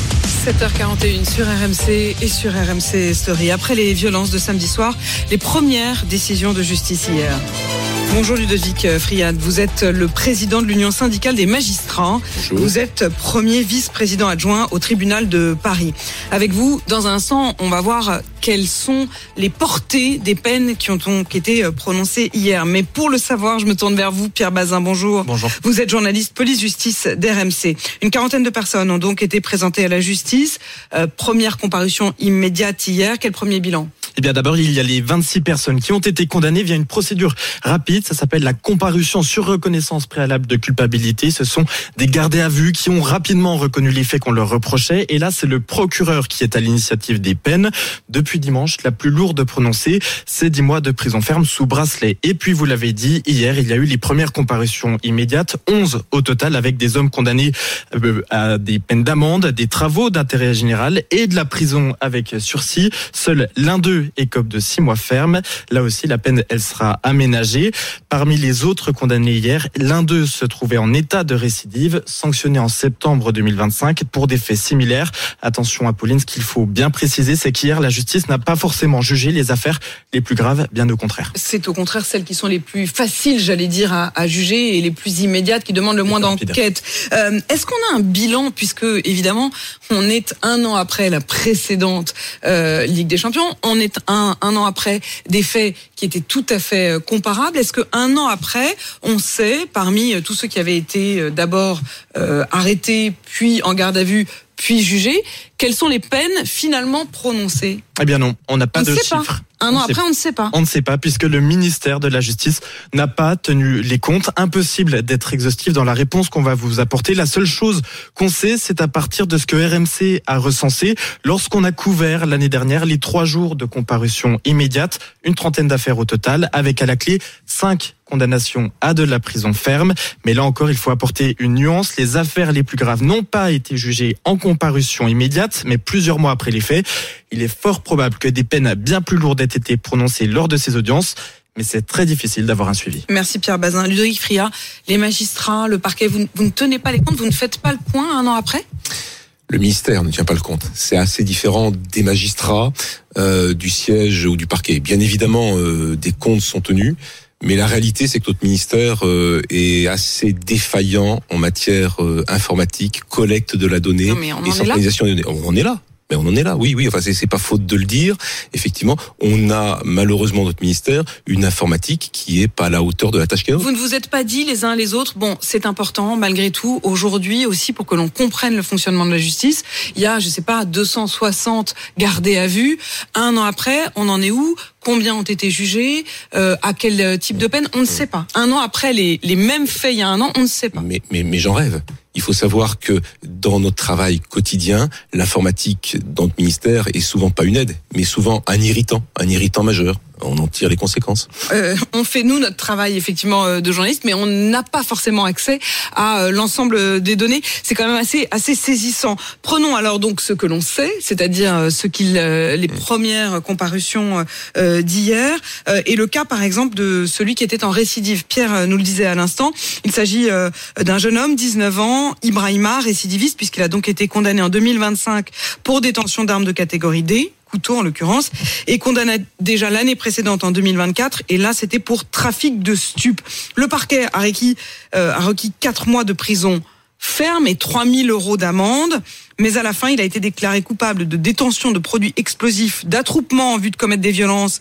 7h41 sur RMC et sur RMC Story. Après les violences de samedi soir, les premières décisions de justice hier. Bonjour Ludovic Friat, vous êtes le président de l'Union syndicale des magistrats. Bonjour. Vous êtes premier vice-président adjoint au tribunal de Paris. Avec vous, dans un instant, on va voir quelles sont les portées des peines qui ont été prononcées hier. Mais pour le savoir, je me tourne vers vous, Pierre Bazin. Bonjour. Bonjour. Vous êtes journaliste police-justice d'RMC. Une quarantaine de personnes ont donc été présentées à la justice. Première comparution immédiate hier. Quel premier bilan ? Eh bien d'abord, il y a les 26 personnes qui ont été condamnées via une procédure rapide. Ça s'appelle la comparution sur reconnaissance préalable de culpabilité. Ce sont des gardés à vue qui ont rapidement reconnu les faits qu'on leur reprochait. Et là, c'est le procureur qui est à l'initiative des peines. Depuis dimanche, la plus lourde prononcée, c'est 10 mois de prison ferme sous bracelet. Et puis, vous l'avez dit, hier, il y a eu les premières comparutions immédiates. 11 au total, avec des hommes condamnés à des peines d'amende, des travaux d'intérêt général et de la prison avec sursis. Seul l'un d'eux écope de 6 mois ferme. Là aussi, la peine, elle sera aménagée. Parmi les autres condamnés hier, l'un d'eux se trouvait en état de récidive, sanctionné en septembre 2025 pour des faits similaires. Attention, Apolline, ce qu'il faut bien préciser, c'est qu'hier, la justice n'a pas forcément jugé les affaires les plus graves, bien au contraire. C'est au contraire celles qui sont les plus faciles, j'allais dire, à juger et les plus immédiates, qui demandent le moins d'enquête. Est-ce qu'on a un bilan, puisque évidemment, on est 1 an après la précédente Ligue des Champions, on est un an après des faits qui étaient tout à fait comparables. Est-ce qu'un an après, on sait, parmi tous ceux qui avaient été d'abord arrêtés, puis en garde à vue, puis jugés, quelles sont les peines finalement prononcées ? Eh bien non, on n'a pas de chiffres. Un an après, on ne sait pas. On ne sait pas, puisque le ministère de la Justice n'a pas tenu les comptes. Impossible d'être exhaustif dans la réponse qu'on va vous apporter. La seule chose qu'on sait, c'est à partir de ce que RMC a recensé lorsqu'on a couvert l'année dernière les 3 jours de comparution immédiate, une trentaine d'affaires au total, avec à la clé 5 condamnations à de la prison ferme. Mais là encore, il faut apporter une nuance. Les affaires les plus graves n'ont pas été jugées en comparution immédiate, mais plusieurs mois après les faits. Il est fort probable que des peines bien plus lourdes aient été prononcées lors de ces audiences. mais c'est très difficile d'avoir un suivi. Merci Pierre Bazin. Ludovic Friat, les magistrats, le parquet, vous ne tenez pas les comptes, vous ne faites pas le point un an après ? Le ministère ne tient pas le compte. C'est assez différent des magistrats, du siège ou du parquet. Bien évidemment, des comptes sont tenus, mais la réalité, c'est que notre ministère est assez défaillant en matière informatique, collecte de la donnée et centralisation des données. On en est là. Mais on en est là, oui. Enfin, c'est pas faute de le dire. Effectivement, on a malheureusement notre ministère une informatique qui est pas à la hauteur de la tâche qu'elle a. Vous ne vous êtes pas dit les uns les autres, bon, c'est important malgré tout aujourd'hui aussi pour que l'on comprenne le fonctionnement de la justice. Il y a, 260 gardés à vue. Un an après, on en est où ? Combien ont été jugés ? À quel type de peine ? On ne sait pas. Un an après les mêmes faits il y a un an, on ne sait pas. Mais j'en rêve. Il faut savoir que dans notre travail quotidien, l'informatique dans notre ministère est souvent pas une aide, mais souvent un irritant majeur. On en tire les conséquences. On fait, nous, notre travail, effectivement, de journaliste, mais on n'a pas forcément accès à l'ensemble des données. C'est quand même assez saisissant. Prenons alors donc ce que l'on sait, c'est-à-dire les premières comparutions d'hier, et le cas, par exemple, de celui qui était en récidive. Pierre nous le disait à l'instant. Il s'agit d'un jeune homme, 19 ans, Ibrahima, récidiviste, puisqu'il a donc été condamné en 2025 pour détention d'armes de catégorie D, couteau en l'occurrence, et condamné déjà l'année précédente en 2024, et là c'était pour trafic de stupes. Le parquet a requis 4 mois de prison ferme et 3 000 € d'amende, mais à la fin il a été déclaré coupable de détention de produits explosifs, d'attroupement en vue de commettre des violences,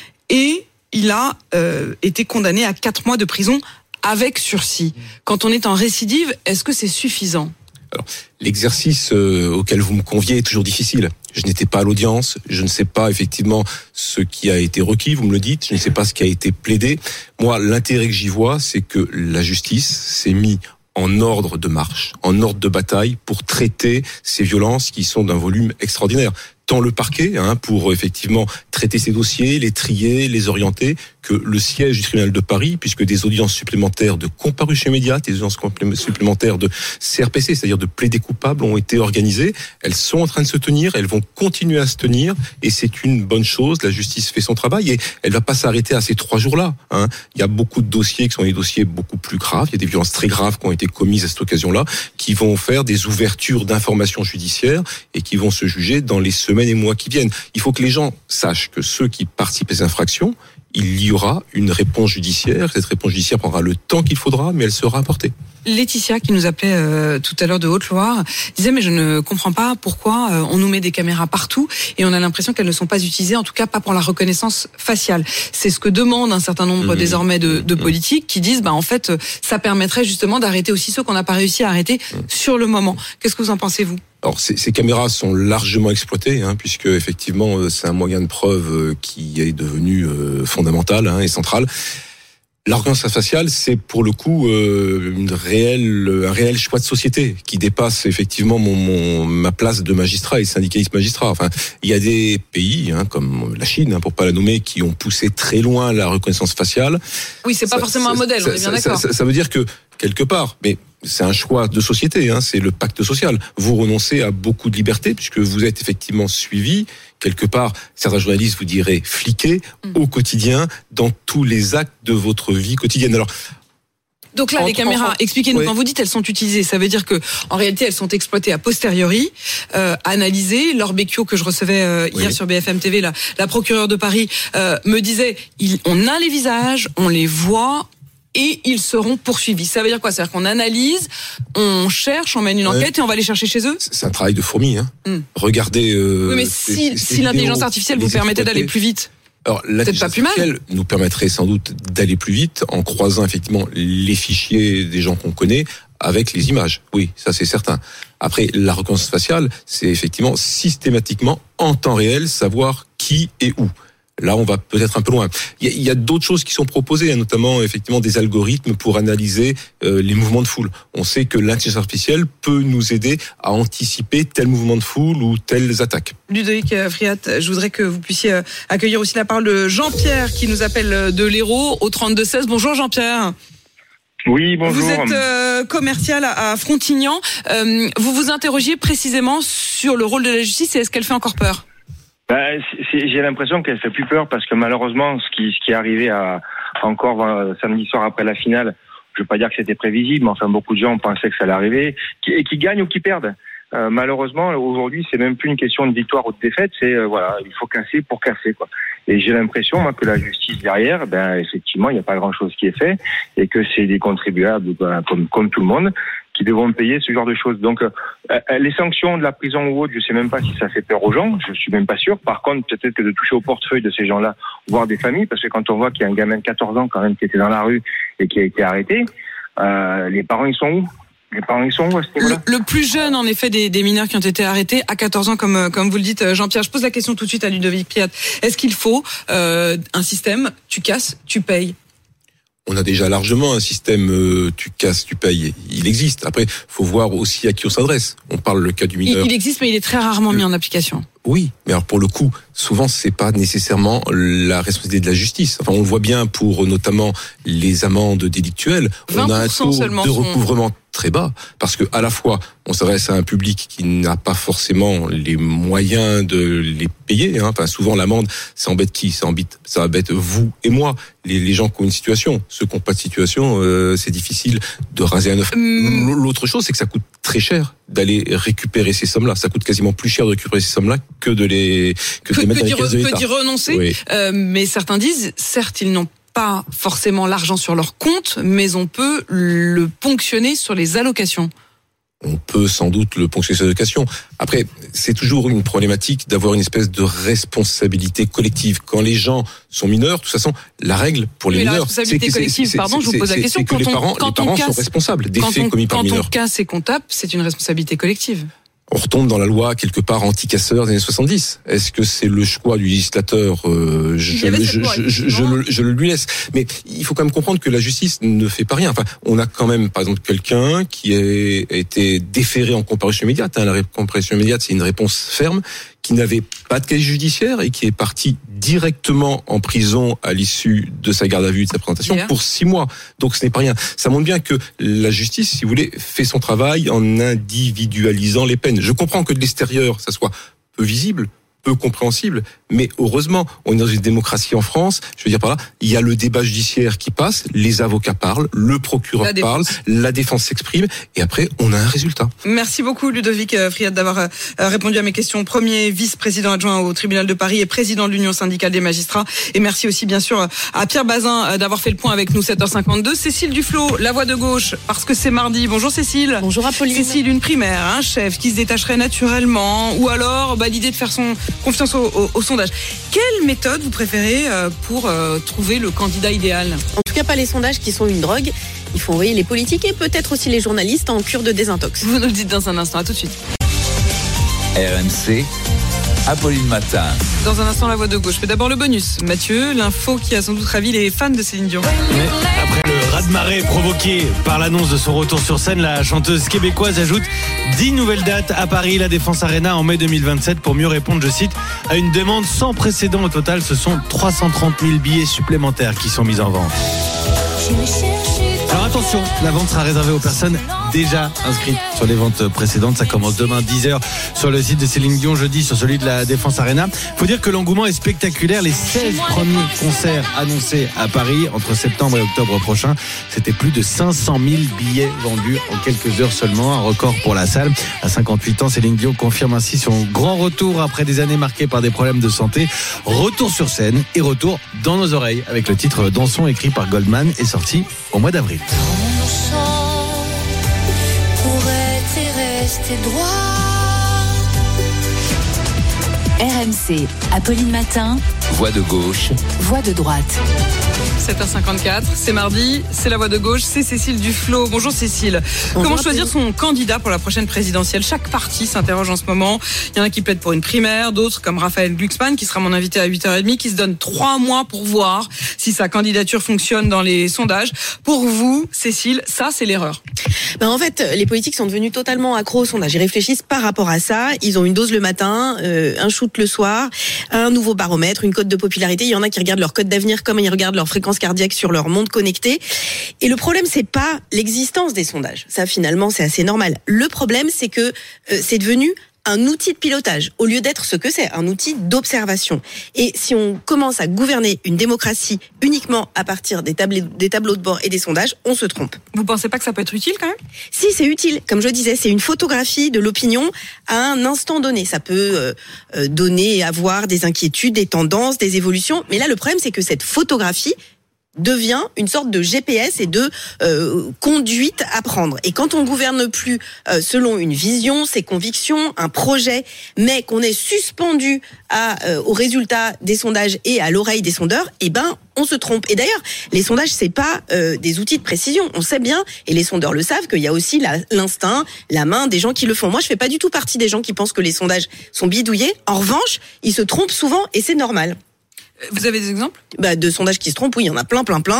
et il a été condamné à 4 mois de prison avec sursis. Quand on est en récidive, est-ce que c'est suffisant ? Alors, l'exercice auquel vous me conviez est toujours difficile. Je n'étais pas à l'audience, je ne sais pas effectivement ce qui a été requis, vous me le dites, je ne sais pas ce qui a été plaidé. Moi, l'intérêt que j'y vois, c'est que la justice s'est mise en ordre de marche, en ordre de bataille pour traiter ces violences qui sont d'un volume extraordinaire. Tant le parquet, pour effectivement traiter ces dossiers, les trier, les orienter, que le siège du tribunal de Paris, puisque des audiences supplémentaires de comparution immédiate, des audiences supplémentaires de CRPC, c'est-à-dire de plaidés coupables, ont été organisées. Elles sont en train de se tenir, elles vont continuer à se tenir, et c'est une bonne chose. La justice fait son travail, et elle va pas s'arrêter à ces 3 jours-là. Il y a beaucoup de dossiers qui sont des dossiers beaucoup plus graves. Il y a des violences très graves qui ont été commises à cette occasion-là, qui vont faire des ouvertures d'informations judiciaires et qui vont se juger dans les semaines et mois qui viennent. Il faut que les gens sachent que ceux qui participent à ces infractions, il y aura une réponse judiciaire. Cette réponse judiciaire prendra le temps qu'il faudra, mais elle sera apportée. Laetitia, qui nous appelait tout à l'heure de Haute-Loire, disait mais je ne comprends pas pourquoi on nous met des caméras partout et on a l'impression qu'elles ne sont pas utilisées, en tout cas pas pour la reconnaissance faciale. C'est ce que demandent un certain nombre désormais de politiques qui disent en fait ça permettrait justement d'arrêter aussi ceux qu'on n'a pas réussi à arrêter sur le moment. Qu'est-ce que vous en pensez, vous ? Alors ces caméras sont largement exploitées, puisque effectivement c'est un moyen de preuve qui est devenu fondamental et central. La reconnaissance faciale, c'est pour le coup un réel choix de société qui dépasse effectivement ma place de magistrat et syndicaliste magistrat. Enfin, il y a des pays comme la Chine, pour pas la nommer, qui ont poussé très loin la reconnaissance faciale. Oui, c'est pas forcément un modèle, on est bien d'accord. Ça veut dire que quelque part, mais c'est un choix de société, c'est le pacte social. Vous renoncez à beaucoup de liberté puisque vous êtes effectivement suivi. Quelque part, certains journalistes vous diraient fliqués au quotidien dans tous les actes de votre vie quotidienne. Alors, donc là, les caméras, expliquez-nous, quand vous dites elles sont utilisées, ça veut dire que en réalité elles sont exploitées a posteriori, analysées. Laure Becchio, que je recevais hier sur BFM TV, la procureure de Paris, me disait on a les visages, on les voit, et ils seront poursuivis. Ça veut dire quoi ? C'est-à-dire qu'on analyse, on cherche, on mène une enquête et on va les chercher chez eux ? C'est un travail de fourmi. Regardez... oui, mais si l'intelligence artificielle vous permettait d'aller plus vite, alors, l'intelligence artificielle nous permettrait sans doute d'aller plus vite en croisant effectivement les fichiers des gens qu'on connaît avec les images. Oui, ça c'est certain. Après, la reconnaissance faciale, c'est effectivement systématiquement en temps réel savoir qui et où. Là, on va peut-être un peu loin. Il y a d'autres choses qui sont proposées, notamment effectivement des algorithmes pour analyser les mouvements de foule. On sait que l'intelligence artificielle peut nous aider à anticiper tel mouvement de foule ou telles attaques. Ludovic Friat, je voudrais que vous puissiez accueillir aussi la parole de Jean-Pierre qui nous appelle de l'Hérault au 32-16. Bonjour Jean-Pierre. Oui, bonjour. Vous êtes commercial à Frontignan. Vous vous interrogiez précisément sur le rôle de la justice et est-ce qu'elle fait encore peur ? J'ai l'impression qu'elle fait plus peur parce que malheureusement, ce qui est arrivé encore samedi soir après la finale, je veux pas dire que c'était prévisible, mais enfin beaucoup de gens pensaient que ça allait arriver, et qui gagnent ou qui perdent. Malheureusement, aujourd'hui, c'est même plus une question de victoire ou de défaite, c'est il faut casser pour casser, quoi. Et j'ai l'impression, moi, que la justice derrière, effectivement, il n'y a pas grand-chose qui est fait, et que c'est des contribuables, comme tout le monde, qui devront payer ce genre de choses. Donc, les sanctions de la prison ou autre, je sais même pas si ça fait peur aux gens, je suis même pas sûr. Par contre, peut-être que de toucher au portefeuille de ces gens-là, voire des familles, parce que quand on voit qu'il y a un gamin de 14 ans quand même qui était dans la rue et qui a été arrêté, les parents, ils sont où? Les parents, ils sont où à ce niveau-là? Le plus jeune, en effet, des mineurs qui ont été arrêtés à 14 ans, comme vous le dites, Jean-Pierre. Je pose la question tout de suite à Ludovic Priat. Est-ce qu'il faut un système, tu casses, tu payes? On a déjà largement un système tu casses, tu payes. Il existe. Après, faut voir aussi à qui on s'adresse. On parle le cas du mineur. Il existe, mais il est très rarement mis en application. Oui, mais alors pour le coup, souvent c'est pas nécessairement la responsabilité de la justice. Enfin, on le voit bien pour notamment les amendes délictuelles. On a un taux de recouvrement très bas parce que à la fois on s'adresse à un public qui n'a pas forcément les moyens de les payer. Enfin, souvent l'amende, ça embête qui? Ça embête vous et moi, les gens qui ont une situation. Ceux qui n'ont pas de situation, c'est difficile de raser un œuf. L'autre chose, c'est que ça coûte très cher d'aller récupérer ces sommes-là. Ça coûte quasiment plus cher de récupérer ces sommes-là que de les mettre dans les caisses de l'État. D'y renoncer, oui. Mais certains disent, certes, ils n'ont pas forcément l'argent sur leur compte, mais on peut le ponctionner sur les allocations. On peut sans doute le ponctionner sur les allocations. Après, c'est toujours une problématique d'avoir une espèce de responsabilité collective. Quand les gens sont mineurs, de toute façon, la règle pour les mineurs, c'est que je vous pose la question. Les parents sont responsables des faits commis par mineurs. Quand on casse et qu'on tape, c'est une responsabilité collective. On retombe dans la loi quelque part anti-casseur des années 70. Est-ce que c'est le choix du législateur? Je le lui laisse. Mais il faut quand même comprendre que la justice ne fait pas rien. Enfin, on a quand même, par exemple, quelqu'un qui a été déféré en comparution immédiate. La comparution immédiate, c'est une réponse ferme, qui n'avait pas de casier judiciaire et qui est parti directement en prison à l'issue de sa garde à vue, de sa présentation, pour 6 mois. Donc ce n'est pas rien. Ça montre bien que la justice, si vous voulez, fait son travail en individualisant les peines. Je comprends que de l'extérieur, ça soit peu visible, peu compréhensible, mais heureusement, on est dans une démocratie en France. Je veux dire par là, il y a le débat judiciaire qui passe, les avocats parlent, le procureur parle, la défense s'exprime, et après, on a un résultat. Merci beaucoup, Ludovic Friat, d'avoir répondu à mes questions. Premier vice-président adjoint au tribunal de Paris et président de l'Union syndicale des magistrats. Et merci aussi, bien sûr, à Pierre Bazin d'avoir fait le point avec nous, 7h52. Cécile Duflot, la voix de gauche, parce que c'est mardi. Bonjour Cécile. Bonjour Apolline. Cécile, une primaire, un chef qui se détacherait naturellement, ou alors l'idée de faire confiance au sondage. Quelle méthode vous préférez pour trouver le candidat idéal? En tout cas, pas les sondages qui sont une drogue. Il faut envoyer les politiques et peut-être aussi les journalistes en cure de désintox. Vous nous le dites dans un instant. À tout de suite. RMC, Apolline Matin. Dans un instant, la voix de gauche. Mais d'abord le bonus. Mathieu, l'info qui a sans doute ravi les fans de Céline Dion. Mais après le raz-de-marée provoqué par l'annonce de son retour sur scène, la chanteuse québécoise ajoute 10 nouvelles dates à Paris, la Défense Arena en mai 2027 pour mieux répondre, je cite, à une demande sans précédent. Au total, ce sont 330 000 billets supplémentaires qui sont mis en vente. Alors attention, la vente sera réservée aux personnes déjà inscrites sur les ventes précédentes. Ça commence demain 10h sur le site de Céline Dion, jeudi sur celui de la Défense Arena. Faut dire que l'engouement est spectaculaire. Les 16 premiers concerts annoncés à Paris entre septembre et octobre prochain, c'était plus de 500 000 billets vendus en quelques heures seulement. Un record pour la salle. À 58 ans, Céline Dion confirme ainsi son grand retour après des années marquées par des problèmes de santé. Retour sur scène et retour dans nos oreilles avec le titre Dansons écrit par Goldman et sorti au mois d'avril. Pour être et rester droit. RMC, Apolline Matin. Voix de gauche. Voix de droite. 7h54, c'est mardi, c'est la voix de gauche, c'est Cécile Duflot. Bonjour Cécile. Bonjour. Comment choisir son candidat pour la prochaine présidentielle? Chaque parti s'interroge en ce moment. Il y en a qui plaident pour une primaire, d'autres comme Raphaël Glucksmann, qui sera mon invité à 8h30, qui se donne 3 mois pour voir si sa candidature fonctionne dans les sondages. Pour vous, Cécile, ça c'est l'erreur. En fait, les politiques sont devenus totalement accros aux sondages. Ils réfléchissent par rapport à ça. Ils ont une dose le matin, un shoot le soir, un nouveau baromètre, une cote de popularité. Il y en a qui regardent leur cote d'avenir comme ils regardent leur fréquence cardiaque sur leur montre connectée. Et le problème, c'est pas l'existence des sondages. Ça, finalement, c'est assez normal. Le problème, c'est que c'est devenu un outil de pilotage, au lieu d'être ce que c'est, un outil d'observation. Et si on commence à gouverner une démocratie uniquement à partir des tableaux de bord et des sondages, on se trompe. Vous pensez pas que ça peut être utile quand même ? Si, c'est utile. Comme je disais, c'est une photographie de l'opinion à un instant donné. Ça peut donner et avoir des inquiétudes, des tendances, des évolutions. Mais là, le problème, c'est que cette photographie devient une sorte de GPS et de conduite à prendre. Et quand on gouverne plus selon une vision, ses convictions, un projet, mais qu'on est suspendu aux résultats des sondages et à l'oreille des sondeurs, on se trompe. Et d'ailleurs, les sondages, c'est pas des outils de précision. On sait bien, et les sondeurs le savent, qu'il y a aussi l'instinct, la main des gens qui le font. Moi, je fais pas du tout partie des gens qui pensent que les sondages sont bidouillés. En revanche, ils se trompent souvent et c'est normal. Vous avez des exemples ? De sondages qui se trompent, oui, il y en a plein.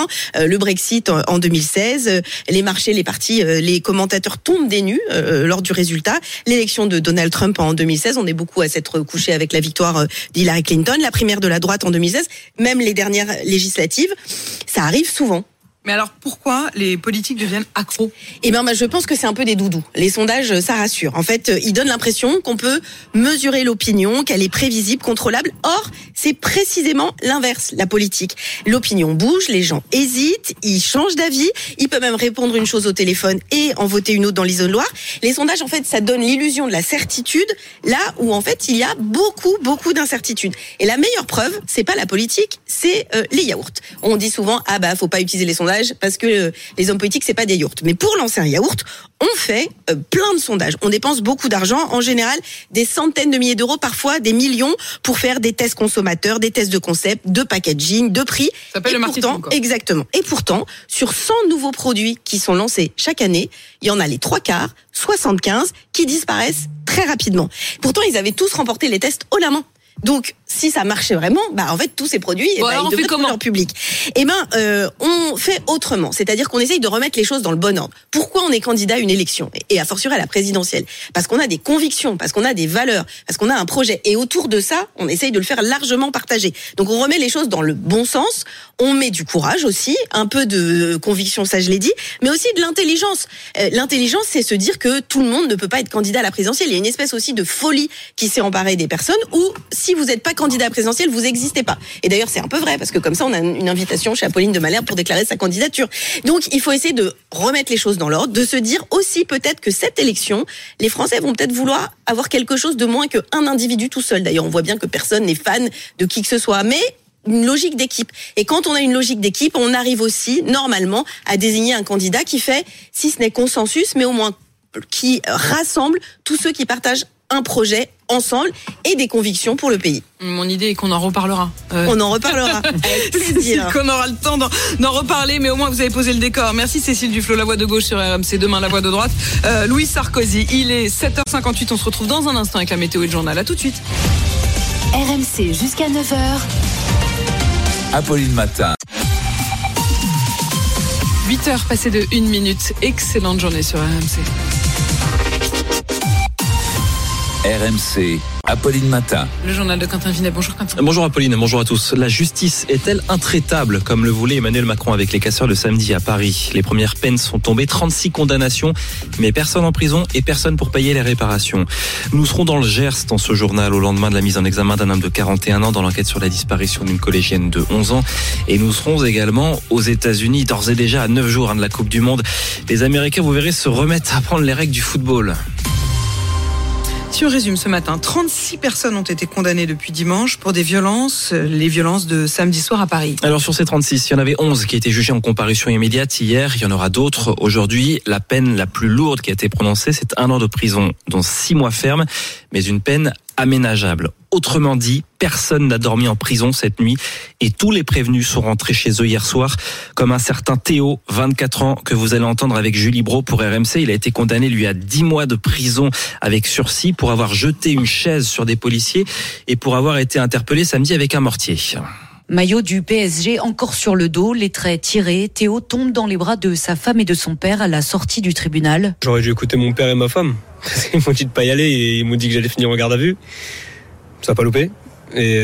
Le Brexit en 2016, les marchés, les partis, les commentateurs tombent des nues lors du résultat. L'élection de Donald Trump en 2016, on est beaucoup à s'être couché avec la victoire d'Hillary Clinton. La primaire de la droite en 2016, même les dernières législatives, ça arrive souvent. Mais alors, pourquoi les politiques deviennent accros ? Je pense que c'est un peu des doudous. Les sondages, ça rassure. En fait, ils donnent l'impression qu'on peut mesurer l'opinion, qu'elle est prévisible, contrôlable. Or, c'est précisément l'inverse, la politique. L'opinion bouge, les gens hésitent, ils changent d'avis, ils peuvent même répondre une chose au téléphone et en voter une autre dans l'isoloir. Les sondages, en fait, ça donne l'illusion de la certitude, là où, en fait, il y a beaucoup d'incertitudes. Et la meilleure preuve, c'est pas la politique, c'est les yaourts. On dit souvent, faut pas utiliser les sondages parce que les hommes politiques, c'est pas des yaourts. Mais pour lancer un yaourt, on fait plein de sondages. On dépense beaucoup d'argent, en général des centaines de milliers d'euros, parfois des millions, pour faire des tests consommateurs, des tests de concept, de packaging, de prix. Ça s'appelle le marketing, quoi. Exactement. Et pourtant, sur 100 nouveaux produits qui sont lancés chaque année, il y en a les 3/4, 75, qui disparaissent très rapidement. Pourtant, ils avaient tous remporté les tests haut la main. Donc, si ça marchait vraiment, en fait, tous ces produits, ils devraient trouver leur public. On fait autrement. C'est-à-dire qu'on essaye de remettre les choses dans le bon ordre. Pourquoi on est candidat à une élection? Et à fortiori à la présidentielle? Parce qu'on a des convictions, parce qu'on a des valeurs, parce qu'on a un projet. Et autour de ça, on essaye de le faire largement partager. Donc, on remet les choses dans le bon sens. On met du courage aussi, un peu de conviction, ça je l'ai dit, mais aussi de l'intelligence. L'intelligence, c'est se dire que tout le monde ne peut pas être candidat à la présidentielle. Il y a une espèce aussi de folie qui s'est emparée des personnes où, si vous n'êtes pas candidat à la présidentielle, vous n'existez pas. Et d'ailleurs, c'est un peu vrai, parce que comme ça, on a une invitation chez Apolline de Malherbe pour déclarer sa candidature. Donc, il faut essayer de remettre les choses dans l'ordre, de se dire aussi peut-être que cette élection, les Français vont peut-être vouloir avoir quelque chose de moins qu'un individu tout seul. D'ailleurs, on voit bien que personne n'est fan de qui que ce soit, mais une logique d'équipe. Et quand on a une logique d'équipe, on arrive aussi, normalement, à désigner un candidat qui fait, si ce n'est consensus, mais au moins qui rassemble tous ceux qui partagent un projet ensemble et des convictions pour le pays. Mon idée est qu'on en reparlera. On en reparlera. Avec plaisir. Qu'on aura le temps d'en reparler, mais au moins vous avez posé le décor. Merci Cécile Duflot, la voix de gauche sur RMC, demain la voix de droite. Louis Sarkozy, il est 7h58, on se retrouve dans un instant avec la météo et le journal. À tout de suite. RMC jusqu'à 9h. Apolline Matin. 8h passées de 1 minute. Excellente journée sur RMC. RMC, Apolline Matin. Le journal de Quentin Vinet. Bonjour Quentin. Bonjour Apolline, bonjour à tous. La justice est-elle intraitable, comme le voulait Emmanuel Macron avec les casseurs le samedi à Paris? Les premières peines sont tombées, 36 condamnations, mais personne en prison et personne pour payer les réparations. Nous serons dans le Gers dans ce journal au lendemain de la mise en examen d'un homme de 41 ans dans l'enquête sur la disparition d'une collégienne de 11 ans. Et nous serons également aux États-Unis, d'ores et déjà à 9 jours de la Coupe du Monde. Les Américains, vous verrez, se remettent à prendre les règles du football. Si on résume ce matin, 36 personnes ont été condamnées depuis dimanche pour des violences, les violences de samedi soir à Paris. Alors sur ces 36, il y en avait 11 qui étaient jugés en comparution immédiate hier. Il y en aura d'autres aujourd'hui. La peine la plus lourde qui a été prononcée, c'est 1 an de prison, dont 6 mois ferme, mais une peine aménageable. Autrement dit, personne n'a dormi en prison cette nuit et tous les prévenus sont rentrés chez eux hier soir, comme un certain Théo, 24 ans, que vous allez entendre avec Julie Brault pour RMC. Il a été condamné, lui, à 10 mois de prison avec sursis pour avoir jeté une chaise sur des policiers et pour avoir été interpellé samedi avec un mortier. Maillot du PSG encore sur le dos, les traits tirés, Théo tombe dans les bras de sa femme et de son père à la sortie du tribunal. J'aurais dû écouter mon père et ma femme. Ils m'ont dit de pas y aller et ils m'ont dit que j'allais finir en garde à vue. Ça n'a pas loupé. Et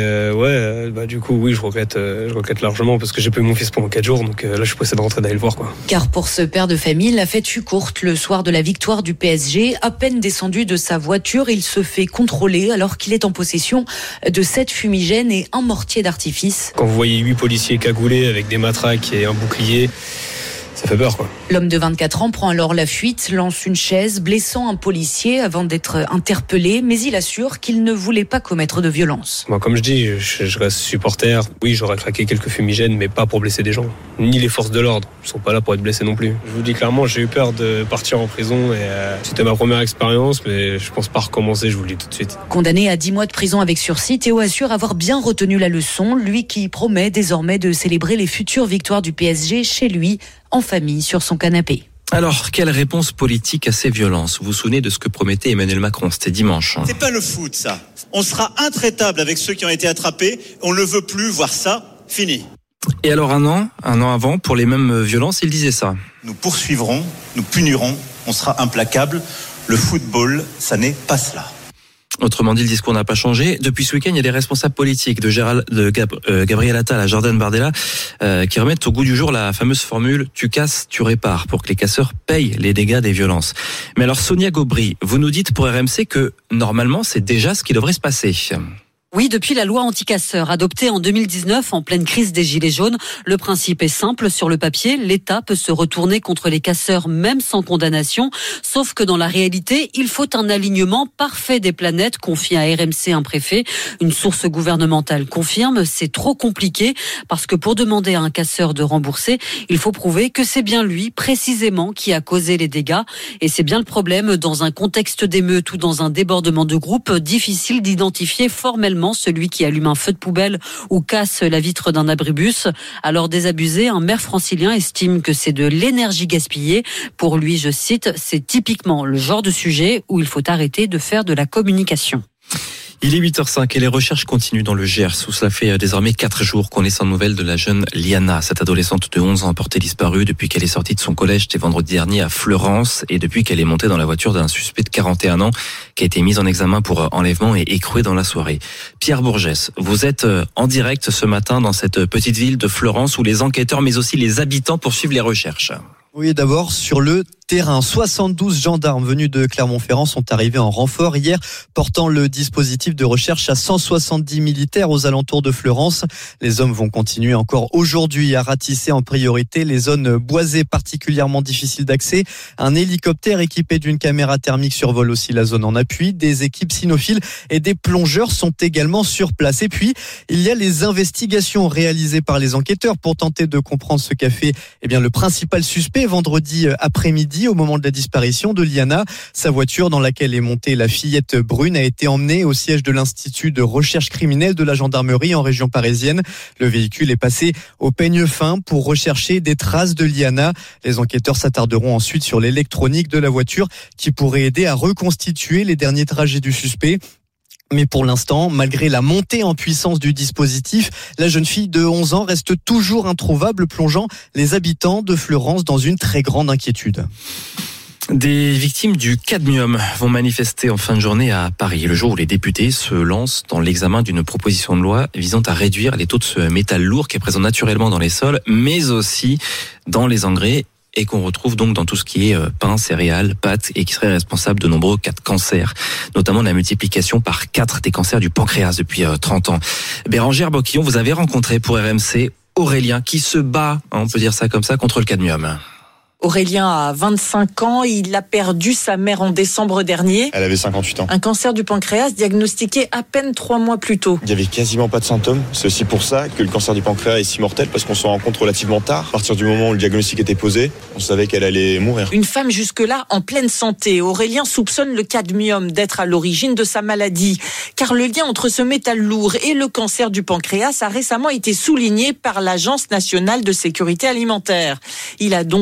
du coup, oui, je regrette largement parce que j'ai pas eu mon fils pendant 4 jours. Donc là, je suis pressé de rentrer d'aller le voir, quoi. Car pour ce père de famille, la fête fut courte. Le soir de la victoire du PSG, à peine descendu de sa voiture, il se fait contrôler alors qu'il est en possession de 7 fumigènes et un mortier d'artifice. Quand vous voyez 8 policiers cagoulés avec des matraques et un bouclier, ça fait peur, quoi. L'homme de 24 ans prend alors la fuite, lance une chaise, blessant un policier avant d'être interpellé, mais il assure qu'il ne voulait pas commettre de violence. Moi, comme je dis, je reste supporter. Oui, j'aurais craqué quelques fumigènes, mais pas pour blesser des gens. Ni les forces de l'ordre. Ils sont pas là pour être blessés non plus. Je vous dis clairement, j'ai eu peur de partir en prison et c'était ma première expérience, mais je pense pas recommencer, je vous le dis tout de suite. Condamné à 10 mois de prison avec sursis, Théo assure avoir bien retenu la leçon, lui qui promet désormais de célébrer les futures victoires du PSG chez lui, en famille, sur son canapé. Alors, quelle réponse politique à ces violences ? Vous vous souvenez de ce que promettait Emmanuel Macron, c'était dimanche. C'est pas le foot, ça. On sera intraitable avec ceux qui ont été attrapés. On ne veut plus voir ça. Fini. Et alors un an avant, pour les mêmes violences, il disait ça. Nous poursuivrons, nous punirons, on sera implacable. Le football, ça n'est pas cela. Autrement dit, le discours n'a pas changé. Depuis ce week-end, il y a des responsables politiques Gabriel Attal à Jordan Bardella qui remettent au goût du jour la fameuse formule « tu casses, tu répares » pour que les casseurs payent les dégâts des violences. Mais alors Sonia Gobry, vous nous dites pour RMC que normalement c'est déjà ce qui devrait se passer. Oui, depuis la loi anti-casseurs adoptée en 2019 en pleine crise des Gilets jaunes, le principe est simple. Sur le papier, l'État peut se retourner contre les casseurs même sans condamnation. Sauf que dans la réalité, il faut un alignement parfait des planètes, confie à RMC un préfet. Une source gouvernementale confirme, c'est trop compliqué parce que pour demander à un casseur de rembourser, il faut prouver que c'est bien lui, précisément, qui a causé les dégâts. Et c'est bien le problème dans un contexte d'émeute ou dans un débordement de groupe, difficile d'identifier formellement celui qui allume un feu de poubelle ou casse la vitre d'un abribus. Alors désabusé, un maire francilien estime que c'est de l'énergie gaspillée. Pour lui, je cite, c'est typiquement le genre de sujet où il faut arrêter de faire de la communication. Il est 8h05 et les recherches continuent dans le Gers où cela fait désormais 4 jours qu'on est sans nouvelles de la jeune Liana, cette adolescente de 11 ans portée disparue depuis qu'elle est sortie de son collège c'était vendredi dernier à Fleurance et depuis qu'elle est montée dans la voiture d'un suspect de 41 ans qui a été mis en examen pour enlèvement et écroué dans la soirée. Pierre Bourgès, vous êtes en direct ce matin dans cette petite ville de Fleurance où les enquêteurs mais aussi les habitants poursuivent les recherches. Oui, d'abord sur le terrain. 72 gendarmes venus de Clermont-Ferrand sont arrivés en renfort hier, portant le dispositif de recherche à 170 militaires aux alentours de Fleurance. Les hommes vont continuer encore aujourd'hui à ratisser en priorité les zones boisées particulièrement difficiles d'accès. Un hélicoptère équipé d'une caméra thermique survole aussi la zone en appui. Des équipes cynophiles et des plongeurs sont également sur place. Et puis, il y a les investigations réalisées par les enquêteurs pour tenter de comprendre ce qu'a fait le principal suspect vendredi après-midi au moment de la disparition de Liana. Sa voiture dans laquelle est montée la fillette brune a été emmenée au siège de l'Institut de recherche criminelle de la gendarmerie en région parisienne. Le véhicule est passé au peigne fin pour rechercher des traces de Liana. Les enquêteurs s'attarderont ensuite sur l'électronique de la voiture qui pourrait aider à reconstituer les derniers trajets du suspect. Mais pour l'instant, malgré la montée en puissance du dispositif, la jeune fille de 11 ans reste toujours introuvable, plongeant les habitants de Fleurance dans une très grande inquiétude. Des victimes du cadmium vont manifester en fin de journée à Paris, le jour où les députés se lancent dans l'examen d'une proposition de loi visant à réduire les taux de ce métal lourd qui est présent naturellement dans les sols, mais aussi dans les engrais et qu'on retrouve donc dans tout ce qui est pain, céréales, pâtes et qui serait responsable de nombreux cas de cancer, notamment la multiplication par 4 des cancers du pancréas depuis 30 ans. Bérangère Boquillon, vous avez rencontré pour RMC Aurélien qui se bat, on peut dire ça comme ça, contre le cadmium. Aurélien a 25 ans, il a perdu sa mère en décembre dernier. Elle avait 58 ans. Un cancer du pancréas diagnostiqué à peine 3 mois plus tôt. Il n'y avait quasiment pas de symptômes. C'est aussi pour ça que le cancer du pancréas est si mortel, parce qu'on s'en rend compte relativement tard. À partir du moment où le diagnostic était posé, on savait qu'elle allait mourir. Une femme jusque-là en pleine santé. Aurélien soupçonne le cadmium d'être à l'origine de sa maladie. Car le lien entre ce métal lourd et le cancer du pancréas a récemment été souligné par l'Agence nationale de sécurité alimentaire. Il a donc lancé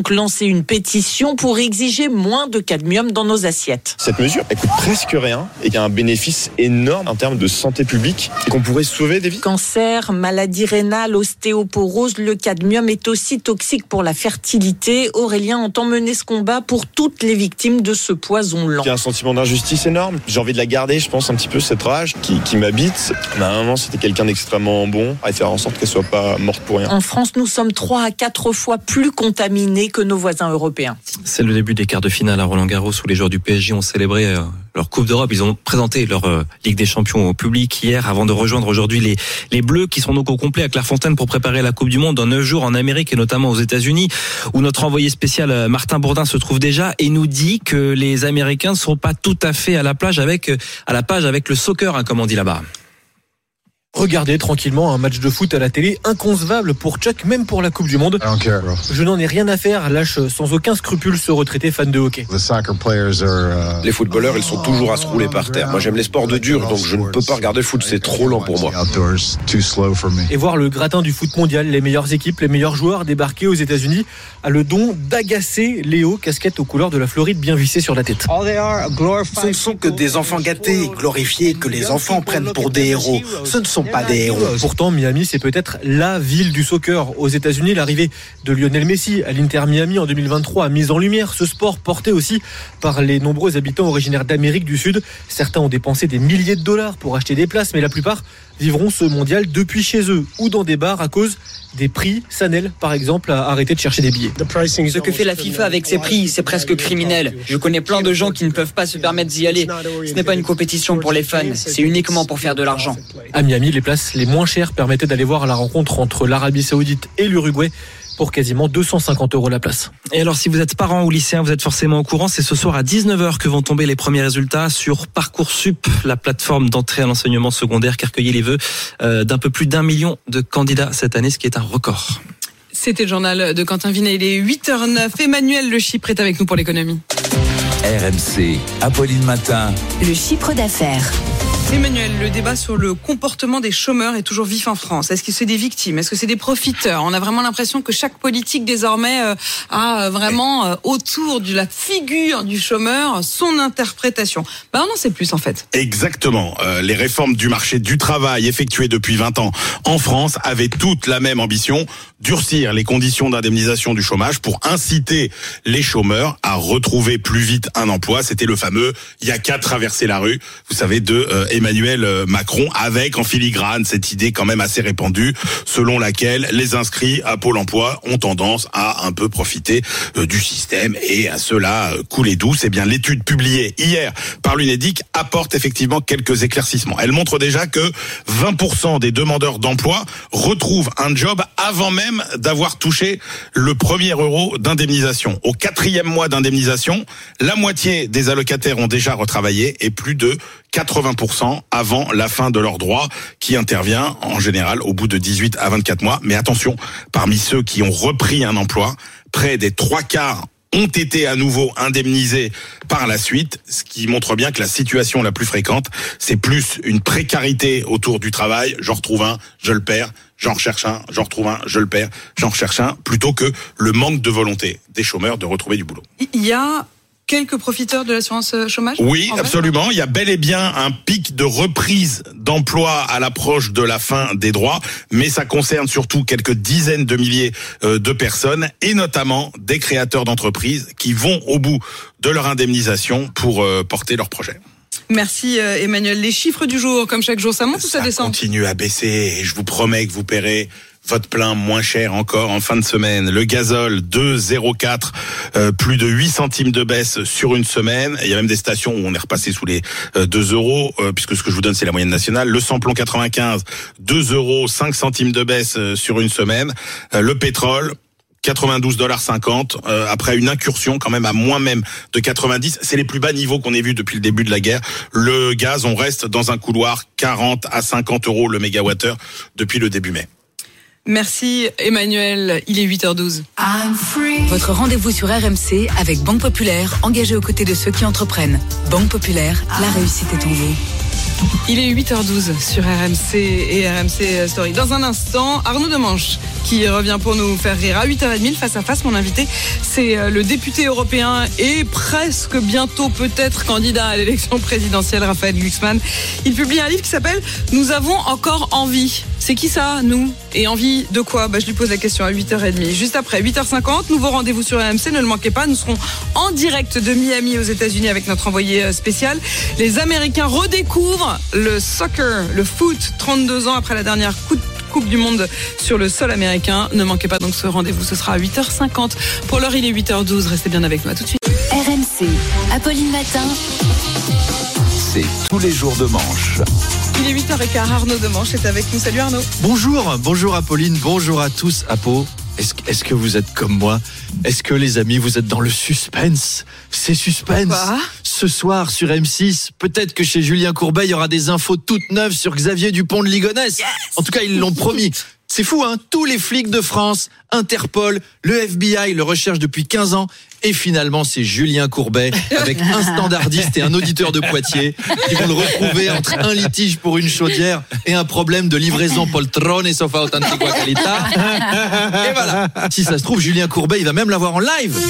une pétition pour exiger moins de cadmium dans nos assiettes. Cette mesure, elle coûte presque rien et il y a un bénéfice énorme en termes de santé publique et qu'on pourrait sauver des vies. Cancer, maladie rénale, ostéoporose, le cadmium est aussi toxique pour la fertilité. Aurélien entend mener ce combat pour toutes les victimes de ce poison lent. Il y a un sentiment d'injustice énorme. J'ai envie de la garder, je pense, un petit peu cette rage qui m'habite. Mais à un moment, c'était quelqu'un d'extrêmement bon à faire en sorte qu'elle soit pas morte pour rien. En France, nous sommes 3 à 4 fois plus contaminés que nos voisins européens. C'est le début des quarts de finale à Roland-Garros où les joueurs du PSG ont célébré leur Coupe d'Europe. Ils ont présenté leur Ligue des Champions au public hier avant de rejoindre aujourd'hui les Bleus qui sont donc au complet à Clairefontaine pour préparer la Coupe du Monde dans 9 jours en Amérique et notamment aux États-Unis où notre envoyé spécial Martin Bourdin se trouve déjà et nous dit que les Américains ne sont pas tout à fait à la page avec le soccer, comme on dit là-bas. Regarder tranquillement un match de foot à la télé, inconcevable pour Chuck, même pour la Coupe du Monde. Je n'en ai rien à faire, lâche sans aucun scrupule ce retraité fan de hockey. Les footballeurs, ils sont toujours à se rouler par terre. Moi, j'aime les sports de dur, donc je ne peux pas regarder le foot, c'est trop lent pour moi. Et voir le gratin du foot mondial, les meilleures équipes, les meilleurs joueurs débarquer aux États-Unis a le don d'agacer Léo, casquette aux couleurs de la Floride bien vissée sur la tête. Ce ne sont que des enfants gâtés et glorifiés que les enfants prennent pour des héros. Ce ne sont pas des héros. Pourtant, Miami, c'est peut-être la ville du soccer. Aux États-Unis, l'arrivée de Lionel Messi à l'Inter Miami en 2023 a mis en lumière ce sport porté aussi par les nombreux habitants originaires d'Amérique du Sud. Certains ont dépensé des milliers de dollars pour acheter des places, mais la plupart vivront ce mondial depuis chez eux ou dans des bars à cause des prix. Sanel, par exemple, a arrêté de chercher des billets. Ce que fait la FIFA avec ses prix, c'est presque criminel. Je connais plein de gens qui ne peuvent pas se permettre d'y aller. Ce n'est pas une compétition pour les fans, c'est uniquement pour faire de l'argent. À Miami, les places les moins chères permettaient d'aller voir la rencontre entre l'Arabie Saoudite et l'Uruguay pour quasiment 250 € la place. Et alors, si vous êtes parent ou lycéen, vous êtes forcément au courant, c'est ce soir à 19h que vont tomber les premiers résultats sur Parcoursup, la plateforme d'entrée à l'enseignement secondaire qui a recueilli les vœux d'un peu plus d'1 million de candidats cette année, ce qui est un record. C'était le journal de Quentin Vinet, il est 8h09. Emmanuel Le Chypre est avec nous pour l'économie. RMC, Apolline Matin. Le chiffre d'affaires. Emmanuel, le débat sur le comportement des chômeurs est toujours vif en France. Est-ce que c'est des victimes? Est-ce que c'est des profiteurs? On a vraiment l'impression que chaque politique désormais a vraiment autour de la figure du chômeur son interprétation. On en sait plus en fait. Exactement. Les réformes du marché du travail effectuées depuis 20 ans en France avaient toutes la même ambition, durcir les conditions d'indemnisation du chômage pour inciter les chômeurs à retrouver plus vite un emploi. C'était le fameux « il y a qu'à traverser la rue », vous savez, de Emmanuel Macron, avec en filigrane cette idée quand même assez répandue selon laquelle les inscrits à Pôle emploi ont tendance à un peu profiter du système et à cela couler douce. Eh bien, l'étude publiée hier par l'UNEDIC apporte effectivement quelques éclaircissements. Elle montre déjà que 20% des demandeurs d'emploi retrouvent un job avant même d'avoir touché le premier euro d'indemnisation. Au 4e mois d'indemnisation, la moitié des allocataires ont déjà retravaillé et plus de 80% avant la fin de leur droit qui intervient en général au bout de 18 à 24 mois. Mais attention, parmi ceux qui ont repris un emploi, près des 3/4 ont été à nouveau indemnisés par la suite, ce qui montre bien que la situation la plus fréquente, c'est plus une précarité autour du travail. J'en retrouve un, je le perds, j'en recherche un, j'en retrouve un, je le perds, j'en recherche un, plutôt que le manque de volonté des chômeurs de retrouver du boulot. Il y a quelques profiteurs de l'assurance chômage? Oui, absolument. Il y a bel et bien un pic de reprise d'emploi à l'approche de la fin des droits, mais ça concerne surtout quelques dizaines de milliers de personnes et notamment des créateurs d'entreprises qui vont au bout de leur indemnisation pour porter leur projet. Merci Emmanuel. Les chiffres du jour, comme chaque jour, ça monte ou ça descend? Ça continue à baisser et je vous promets que vous paierez votre plein moins cher encore en fin de semaine. Le gazole 2,04, plus de 8 centimes de baisse sur une semaine. Il y a même des stations où on est repassé sous les 2 euros, puisque ce que je vous donne c'est la moyenne nationale. Le samplon 95, 2 euros, 5 centimes de baisse sur une semaine. Le pétrole, $92,50 après une incursion quand même à moins même de 90. C'est les plus bas niveaux qu'on ait vus depuis le début de la guerre. Le gaz, on reste dans un couloir 40 à 50 euros le mégawattheure depuis le début mai. Merci Emmanuel, il est 8h12. Votre rendez-vous sur RMC avec Banque Populaire, engagée aux côtés de ceux qui entreprennent. Banque Populaire, la réussite est en vous. Il est 8h12 sur RMC et RMC Story. Dans un instant, Arnaud Demanche qui revient pour nous faire rire à 8h30 face à face. Mon invité, c'est le député européen et presque bientôt peut-être candidat à l'élection présidentielle, Raphaël Glucksmann. Il publie un livre qui s'appelle « Nous avons encore envie ». C'est qui ça, nous? Et envie de quoi? Je lui pose la question à 8h30. Juste après, 8h50, nouveau rendez-vous sur RMC, ne le manquez pas. Nous serons en direct de Miami aux États-Unis avec notre envoyé spécial. Les Américains redécouvrent le soccer, le foot, 32 ans après la dernière Coupe du Monde sur le sol américain. Ne manquez pas donc ce rendez-vous, ce sera à 8h50. Pour l'heure, il est 8h12. Restez bien avec nous, à tout de suite. RMC, Apolline Matin. C'est tous les jours de manche. Il est 8h15, Arnaud Demanche est avec nous. Salut Arnaud. Bonjour Apolline, bonjour à tous. Apo, est-ce que vous êtes comme moi? Est-ce que les amis, vous êtes dans le suspense? C'est suspense. Quoi? Ce soir sur M6, peut-être que chez Julien Courbet, il y aura des infos toutes neuves sur Xavier Dupont de Ligonnès. Yes. En tout cas, ils l'ont promis. C'est fou, hein? Tous les flics de France, Interpol, le FBI le recherchent depuis 15 ans. Et finalement, c'est Julien Courbet avec un standardiste et un auditeur de Poitiers qui vont le retrouver entre un litige pour une chaudière et un problème de livraison poltrone sofà authentico qualità. Et voilà. Si ça se trouve, Julien Courbet, il va même l'avoir en live.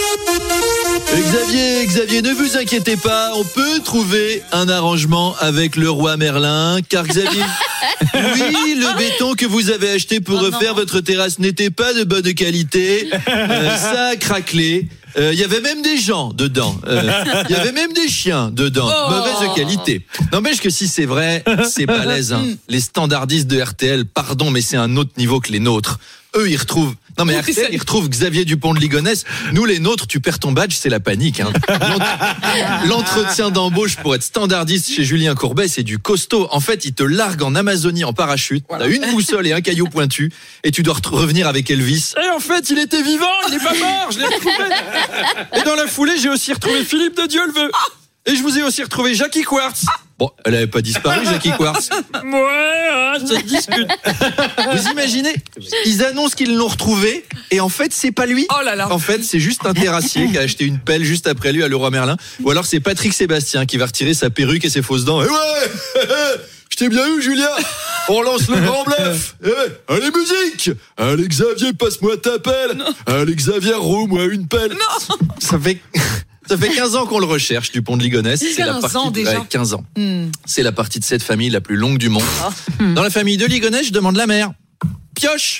Xavier, ne vous inquiétez pas, on peut trouver un arrangement avec le roi Merlin, car Xavier, oui, le béton que vous avez acheté pour refaire votre terrasse n'était pas de bonne qualité, ça a craquelé. Il y avait même des gens dedans. Il y avait même des chiens dedans. Mauvaise qualité. N'empêche que si c'est vrai, c'est balèze. Hein. Les standardistes de RTL, pardon, mais c'est un autre niveau que les nôtres. Eux, ils retrouvent... Non mais RTL, ils retrouvent Xavier Dupont de Ligonnès. Nous, les nôtres, tu perds ton badge, c'est la panique. Hein. L'entretien d'embauche pour être standardiste chez Julien Courbet, c'est du costaud. En fait, ils te larguent en Amazonie en parachute. Voilà. T'as une boussole et un caillou pointu. Et tu dois revenir avec Elvis. Et en fait, il était vivant, il n'est pas mort, je l'ai retrouvé. Et dans la foulée, j'ai aussi retrouvé Philippe de Dieuleveux. Et je vous ai aussi retrouvé Jackie Quartz. Bon, elle avait pas disparu, Jackie Quartz. Ouais, ça discute. Vous imaginez? Ils annoncent qu'ils l'ont retrouvé et en fait, c'est pas lui. Oh là là. En fait, c'est juste un terrassier qui a acheté une pelle juste après lui à Leroy Merlin. Ou alors c'est Patrick Sébastien qui va retirer sa perruque et ses fausses dents. Et ouais, je t'ai bien eu, Julien. On lance le grand bluff. Allez, musique. Allez, Xavier, passe-moi ta pelle. Allez, Xavier, roule-moi une pelle. Non. Ça fait 15 ans qu'on le recherche, Dupont de Ligonnès. C'est la partie déjà. 15 ans. C'est la partie de cette famille la plus longue du monde. Dans la famille de Ligonnès, je demande la mère. Pioche.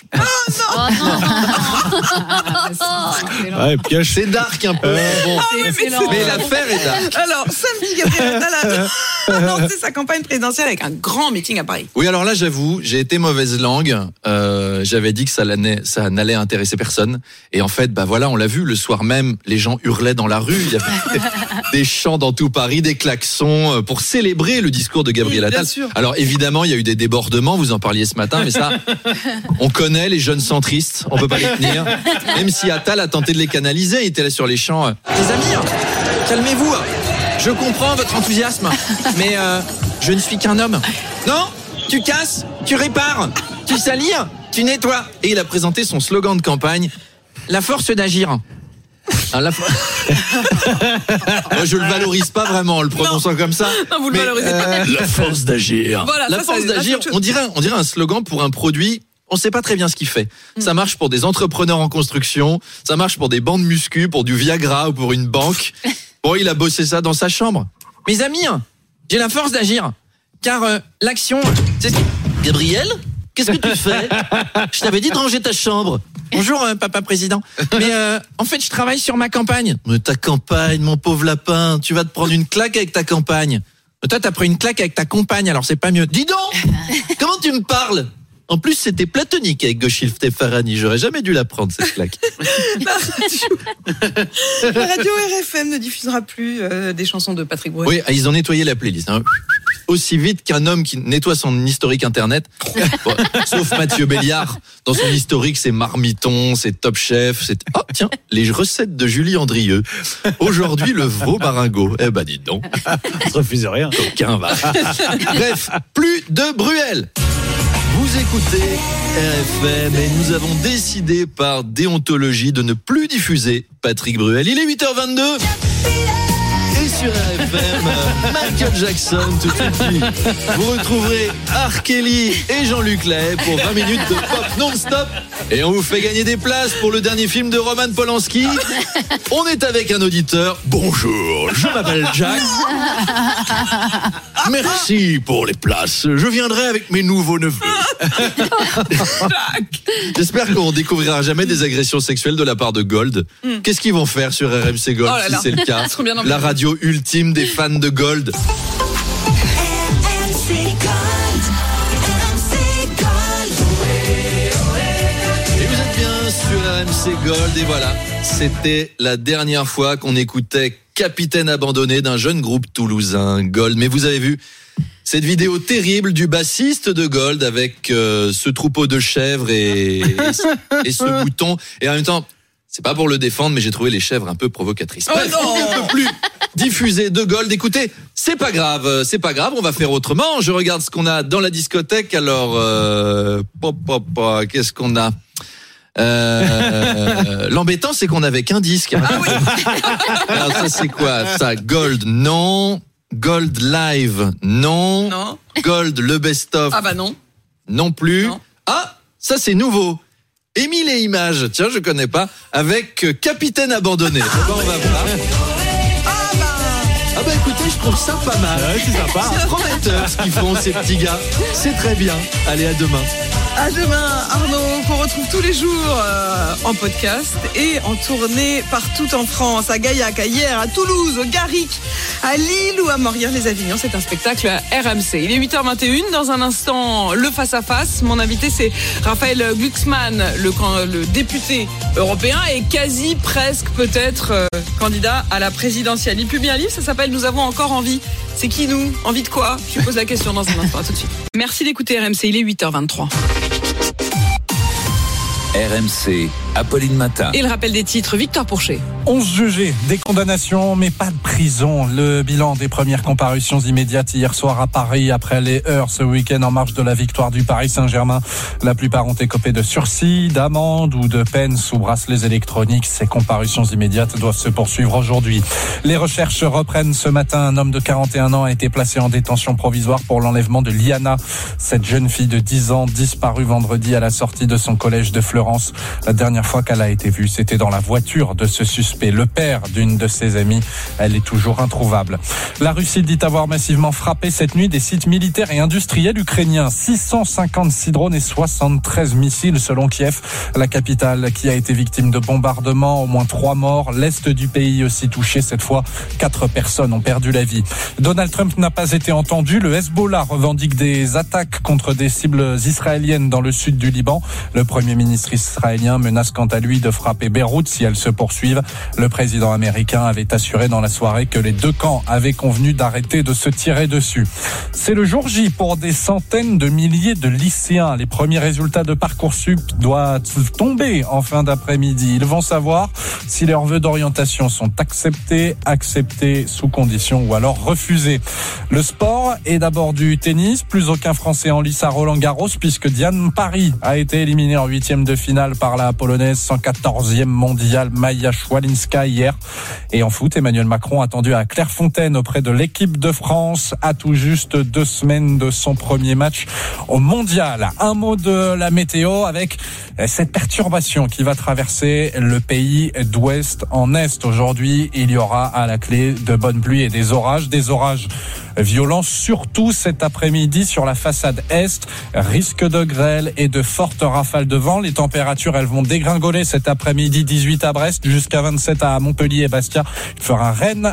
Ouais, Pioche. C'est dark un peu. Bon. Mais l'affaire est dark. Alors, samedi, Gabriel Attal a lancé sa campagne présidentielle avec un grand meeting à Paris. Oui, alors là, j'avoue, j'ai été mauvaise langue. J'avais dit que ça n'allait intéresser personne. Et en fait, voilà, on l'a vu, le soir même, les gens hurlaient dans la rue. Il y avait des chants dans tout Paris, des klaxons pour célébrer le discours de Gabriel Attal. Alors évidemment, il y a eu des débordements, vous en parliez ce matin, mais ça... On connaît les jeunes centristes, on peut pas les tenir. Même si Attal a tenté de les canaliser, il était là sur les champs. Les amis, calmez-vous. Je comprends votre enthousiasme, mais je ne suis qu'un homme. Non, tu casses, tu répares, tu salis, tu nettoies. Et il a présenté son slogan de campagne, la force d'agir. Moi, je le valorise pas vraiment en le prononçant comme ça. Non, vous le valorisez pas. La force d'agir. Voilà, la force d'agir, on dirait un slogan pour un produit. On sait pas très bien ce qu'il fait. Ça marche pour des entrepreneurs en construction, ça marche pour des bandes muscu, pour du Viagra ou pour une banque. Bon, il a bossé ça dans sa chambre. Mes amis, j'ai la force d'agir. Car l'action, c'est... Gabriel, qu'est-ce que tu fais? Je t'avais dit de ranger ta chambre. Bonjour, papa président. Mais en fait, je travaille sur ma campagne. Mais ta campagne, mon pauvre lapin, tu vas te prendre une claque avec ta campagne. Mais toi, t'as pris une claque avec ta compagne, alors c'est pas mieux. Dis donc, comment tu me parles? En plus, c'était platonique avec Gochil Tefarani. J'aurais jamais dû la prendre, cette claque. La radio RFM ne diffusera plus des chansons de Patrick Bruel. Oui, ils ont nettoyé la playlist. Hein. Aussi vite qu'un homme qui nettoie son historique internet. Bon, sauf Mathieu Béliard. Dans son historique, c'est Marmiton, c'est Top Chef, c'est... Oh, tiens, les recettes de Julie Andrieux. Aujourd'hui, le veau baringot. Eh ben, dites donc. On se refuse rien. Aucun va. Bref, plus de Bruel. Vous écoutez RFM et nous avons décidé par déontologie de ne plus diffuser Patrick Bruel. Il est 8h22. Et sur RFM, Michael Jackson tout de suite. Vous retrouverez R. Kelly et Jean-Luc Lahaye pour 20 minutes de pop non-stop. Et on vous fait gagner des places pour le dernier film de Roman Polanski. On est avec un auditeur. Bonjour, je m'appelle Jack. Merci pour les places. Je viendrai avec mes nouveaux neveux. J'espère qu'on découvrira jamais des agressions sexuelles de la part de Gold. Qu'est-ce qu'ils vont faire sur RMC Gold si c'est le cas? La radio ultime des fans de Gold. Et vous êtes bien sur RMC Gold. Et voilà, c'était la dernière fois qu'on écoutait Capitaine abandonné d'un jeune groupe toulousain, Gold. Mais vous avez vu cette vidéo terrible du bassiste de Gold avec ce troupeau de chèvres et ce mouton. Et en même temps, c'est pas pour le défendre, mais j'ai trouvé les chèvres un peu provocatrices. Bref, on ne peut plus diffuser de Gold. Écoutez, c'est pas grave, on va faire autrement. Je regarde ce qu'on a dans la discothèque. Alors, qu'est-ce qu'on a? L'embêtant, c'est qu'on n'avait qu'un disque. Ah oui. Alors ça, c'est quoi ça? Gold, non. Gold Live, non. Non. Gold, le best-of. Ah bah non. Non plus. Non. Ah, ça c'est nouveau. Émile et Images, tiens, je connais pas, avec Capitaine abandonné. On va voir. Ah bah écoutez, je trouve ça pas mal. Ouais, c'est sympa. C'est prometteur ce qu'ils font ces petits gars. C'est très bien. Allez, à demain. À demain, Arnaud, qu'on retrouve tous les jours en podcast et en tournée partout en France, à Gaillac, à Hyères, à Toulouse, au Garric, à Lille ou à Morières-les-Avignon. C'est un spectacle à RMC. Il est 8h21. Dans un instant, le face-à-face. Mon invité, c'est Raphaël Glucksmann, le député européen et quasi presque peut-être candidat à la présidentielle. Il publie un livre, ça s'appelle « Nous avons encore envie ». C'est qui nous? Envie de quoi? Je pose la question dans un instant. À tout de suite. Merci d'écouter RMC. Il est 8h23. RMC, Apolline Matin. Et le rappel des titres, Victor Pourchet. 11 jugés, des condamnations, mais pas de prison. Le bilan des premières comparutions immédiates hier soir à Paris après les heurts ce week-end en marge de la victoire du Paris Saint-Germain. La plupart ont écopé de sursis, d'amende ou de peine sous bracelets électroniques. Ces comparutions immédiates doivent se poursuivre aujourd'hui. Les recherches reprennent ce matin. Un homme de 41 ans a été placé en détention provisoire pour l'enlèvement de Liana, cette jeune fille de 10 ans disparue vendredi à la sortie de son collège de Florence. La dernière fois qu'elle a été vue, c'était dans la voiture de ce suspect, le père d'une de ses amies. Elle est toujours introuvable. La Russie dit avoir massivement frappé cette nuit des sites militaires et industriels ukrainiens. 656 drones et 73 missiles selon Kiev, la capitale qui a été victime de bombardements. Au moins 3 morts. L'est du pays aussi touché. Cette fois, 4 personnes ont perdu la vie. Donald Trump n'a pas été entendu. Le Hezbollah revendique des attaques contre des cibles israéliennes dans le sud du Liban. Le premier ministre israélien menace quant à lui de frapper Beyrouth si elles se poursuivent. Le président américain avait assuré dans la soirée que les deux camps avaient convenu d'arrêter de se tirer dessus. C'est le jour J pour des centaines de milliers de lycéens. Les premiers résultats de Parcoursup doivent tomber en fin d'après-midi. Ils vont savoir si leurs vœux d'orientation sont acceptés sous condition ou alors refusés. Le sport est d'abord du tennis. Plus aucun Français en lice à Roland-Garros puisque Diane Paris a été éliminée en 8e de finale par la Polonaise 114e mondiale Maja Szwalinska hier. Et en foot, Emmanuel Macron attendu à Clairefontaine auprès de l'équipe de France à tout juste 2 semaines de son premier match au mondial. Un mot de la météo avec cette perturbation qui va traverser le pays d'ouest en est. Aujourd'hui, il y aura à la clé de bonnes pluies et des orages violents, surtout cet après-midi sur la façade est. Risque de grêle et de fortes rafales de vent. Les températures, elles vont dégringoler cet après-midi. 18 à Brest, jusqu'à 27 à Montpellier et Bastia. Il fera 20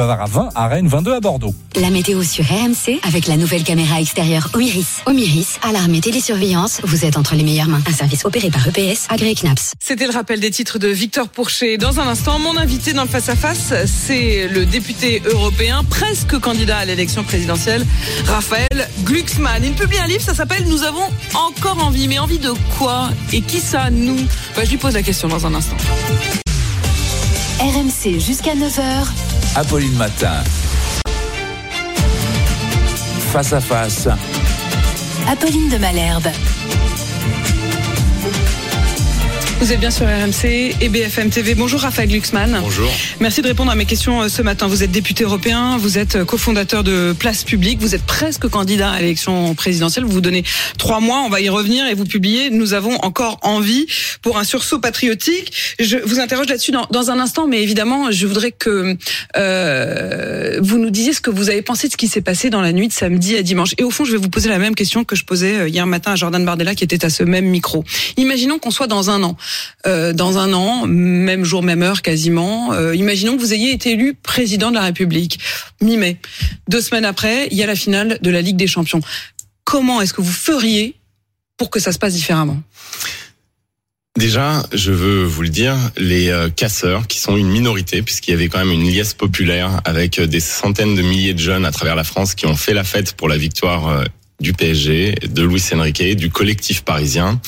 à Rennes, 22 à Bordeaux. La météo sur RMC avec la nouvelle caméra extérieure Omiris. Omiris, alarme et télésurveillance, vous êtes entre les meilleures mains. Un service opéré par EPS, agréé CNAPS. C'était le rappel des titres de Victor Pourchet. Dans un instant, mon invité dans le face-à-face, c'est le député européen, presque candidat à l'élection présidentielle, Raphaël Glucksmann. Il publie un livre, ça s'appelle « Nous avons encore envie ». Mais envie de quoi? Et qui ça, nous? Je lui pose la question dans un instant. RMC jusqu'à 9h. Apolline Matin. Face à face. Apolline de Malherbe. Vous êtes bien sur RMC et BFM TV. Bonjour Raphaël Glucksmann. Bonjour. Merci de répondre à mes questions ce matin. Vous êtes député européen, vous êtes cofondateur de Place Publique, vous êtes presque candidat à l'élection présidentielle. Vous vous donnez 3 mois, on va y revenir et vous publiez « Nous avons encore envie » pour un sursaut patriotique. Je vous interroge là-dessus dans un instant, mais évidemment, je voudrais que vous nous disiez ce que vous avez pensé de ce qui s'est passé dans la nuit de samedi à dimanche. Et au fond, je vais vous poser la même question que je posais hier matin à Jordan Bardella qui était à ce même micro. Imaginons qu'on soit dans un an, même jour, même heure quasiment. Imaginons que vous ayez été élu président de la République, mi-mai. 2 semaines après, il y a la finale de la Ligue des Champions. Comment est-ce que vous feriez pour que ça se passe différemment ? Déjà, je veux vous le dire, les casseurs, qui sont une minorité, puisqu'il y avait quand même une liesse populaire avec des centaines de milliers de jeunes à travers la France qui ont fait la fête pour la victoire du PSG, de Luis Enrique, du collectif parisien.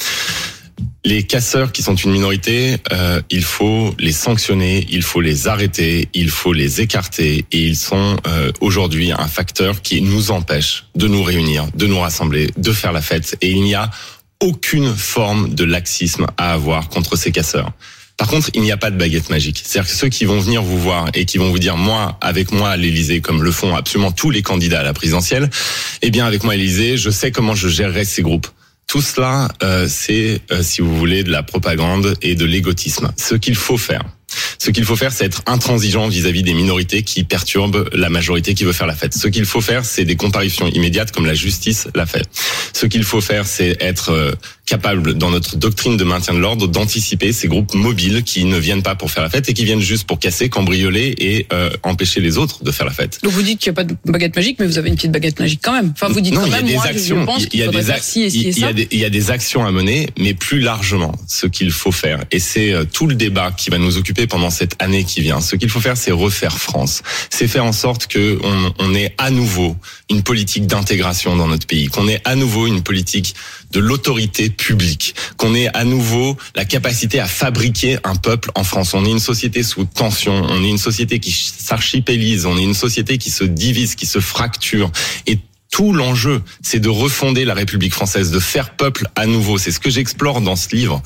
Les casseurs qui sont une minorité, il faut les sanctionner, il faut les arrêter, il faut les écarter et ils sont aujourd'hui un facteur qui nous empêche de nous réunir, de nous rassembler, de faire la fête et il n'y a aucune forme de laxisme à avoir contre ces casseurs. Par contre, il n'y a pas de baguette magique. C'est-à-dire que ceux qui vont venir vous voir et qui vont vous dire avec moi à l'Élysée, comme le font absolument tous les candidats à la présidentielle, eh bien avec moi à l'Élysée, je sais comment je gérerai ces groupes. Tout cela, c'est, si vous voulez, de la propagande et de l'égotisme. Ce qu'il faut faire, c'est être intransigeant vis-à-vis des minorités qui perturbent la majorité qui veut faire la fête. Ce qu'il faut faire, c'est des comparutions immédiates comme la justice l'a fait. Ce qu'il faut faire, c'est être capable, dans notre doctrine de maintien de l'ordre, d'anticiper ces groupes mobiles qui ne viennent pas pour faire la fête et qui viennent juste pour casser, cambrioler et empêcher les autres de faire la fête. Donc vous dites qu'il n'y a pas de baguette magique, mais vous avez une petite baguette magique quand même. Enfin, vous dites non, quand même, moi, je pense qu'il faudrait faire ci et ci et ça. Il y a des actions à mener, mais plus largement, ce qu'il faut faire, et c'est tout le débat qui va nous occuper pendant cette année qui vient. Ce qu'il faut faire, c'est refaire France. C'est faire en sorte que on ait à nouveau une politique d'intégration dans notre pays, qu'on ait à nouveau une politique de l'autorité publique, qu'on ait à nouveau la capacité à fabriquer un peuple en France. On est une société sous tension, on est une société qui s'archipélise, on est une société qui se divise, qui se fracture. Et tout l'enjeu, c'est de refonder la République française, de faire peuple à nouveau. C'est ce que j'explore dans ce livre.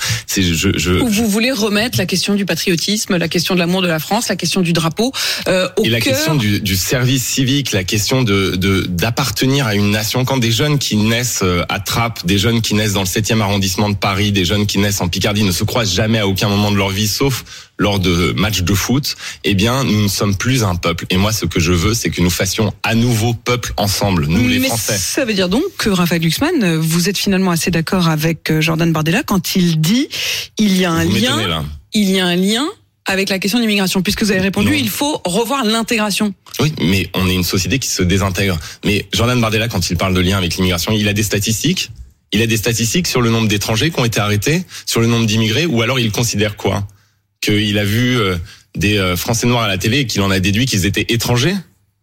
Où vous voulez remettre la question du patriotisme, la question de l'amour de la France, la question du drapeau au et la cœur. Question du service civique, la question d'appartenir à une nation. Quand des jeunes qui naissent à Trappes, des jeunes qui naissent dans le 7e arrondissement de Paris, des jeunes qui naissent en Picardie ne se croisent jamais à aucun moment de leur vie, sauf lors de matchs de foot, eh bien, nous ne sommes plus un peuple. Et moi, ce que je veux, c'est que nous fassions à nouveau peuple ensemble, nous les Français. Ça veut dire donc que Raphaël Glucksmann, vous êtes finalement assez d'accord avec Jordan Bardella quand il dit il y a un lien avec la question de l'immigration, puisque vous avez répondu, il faut revoir l'intégration. Oui, mais on est une société qui se désintègre. Mais Jordan Bardella, quand il parle de lien avec l'immigration, il a des statistiques. Il a des statistiques sur le nombre d'étrangers qui ont été arrêtés, sur le nombre d'immigrés, ou alors il considère quoi ? Qu'il a vu des Français noirs à la télé et qu'il en a déduit qu'ils étaient étrangers ?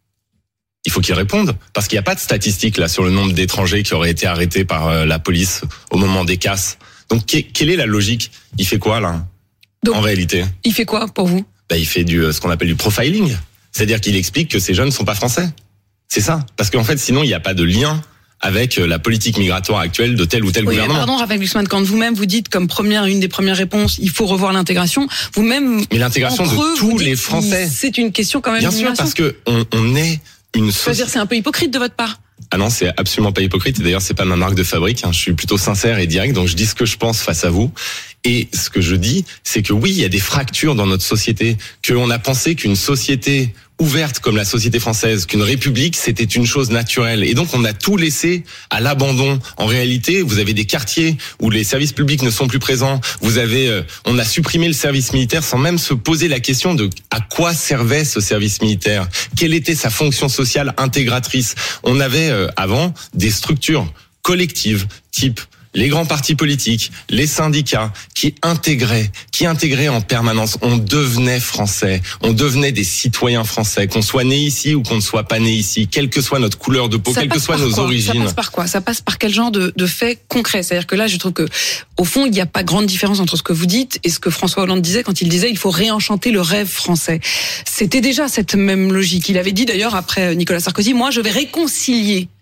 Il faut qu'il réponde, parce qu'il n'y a pas de statistiques là sur le nombre d'étrangers qui auraient été arrêtés par la police au moment des casses. Donc quelle est la logique ? Il fait quoi là ? Donc, en réalité, il fait quoi pour vous ? Il fait ce qu'on appelle du profiling, c'est-à-dire qu'il explique que ces jeunes ne sont pas français. C'est ça, parce qu'en fait sinon il n'y a pas de lien avec la politique migratoire actuelle de tel ou tel gouvernement. Pardon, Raphaël Glucksmann, quand vous-même vous dites comme une des premières réponses, il faut revoir l'intégration, vous-même. Mais l'intégration de tous les Français. C'est une question quand même. Bien sûr, parce que on est une société. C'est-à-dire, c'est un peu hypocrite de votre part. Ah non, c'est absolument pas hypocrite. Et d'ailleurs, c'est pas ma marque de fabrique. Je suis plutôt sincère et direct, donc je dis ce que je pense face à vous. Et ce que je dis, c'est que oui, il y a des fractures dans notre société, qu'on a pensé qu'une société ouverte comme la société française, qu'une république, c'était une chose naturelle. Et donc, on a tout laissé à l'abandon. En réalité, vous avez des quartiers où les services publics ne sont plus présents. On a supprimé le service militaire sans même se poser la question de à quoi servait ce service militaire. Quelle était sa fonction sociale intégratrice. On avait avant des structures collectives, type les grands partis politiques, les syndicats, qui intégraient en permanence. On devenait français, on devenait des citoyens français, qu'on soit né ici ou qu'on ne soit pas né ici, quelle que soit notre couleur de peau, quelles que soient nos origines. Ça passe par quoi ? Ça passe par quel genre de faits concrets ? C'est-à-dire que là, je trouve que, au fond, il n'y a pas grande différence entre ce que vous dites et ce que François Hollande disait quand il disait il faut réenchanter le rêve français. C'était déjà cette même logique. Il avait dit d'ailleurs après Nicolas Sarkozy, moi je vais réconcilier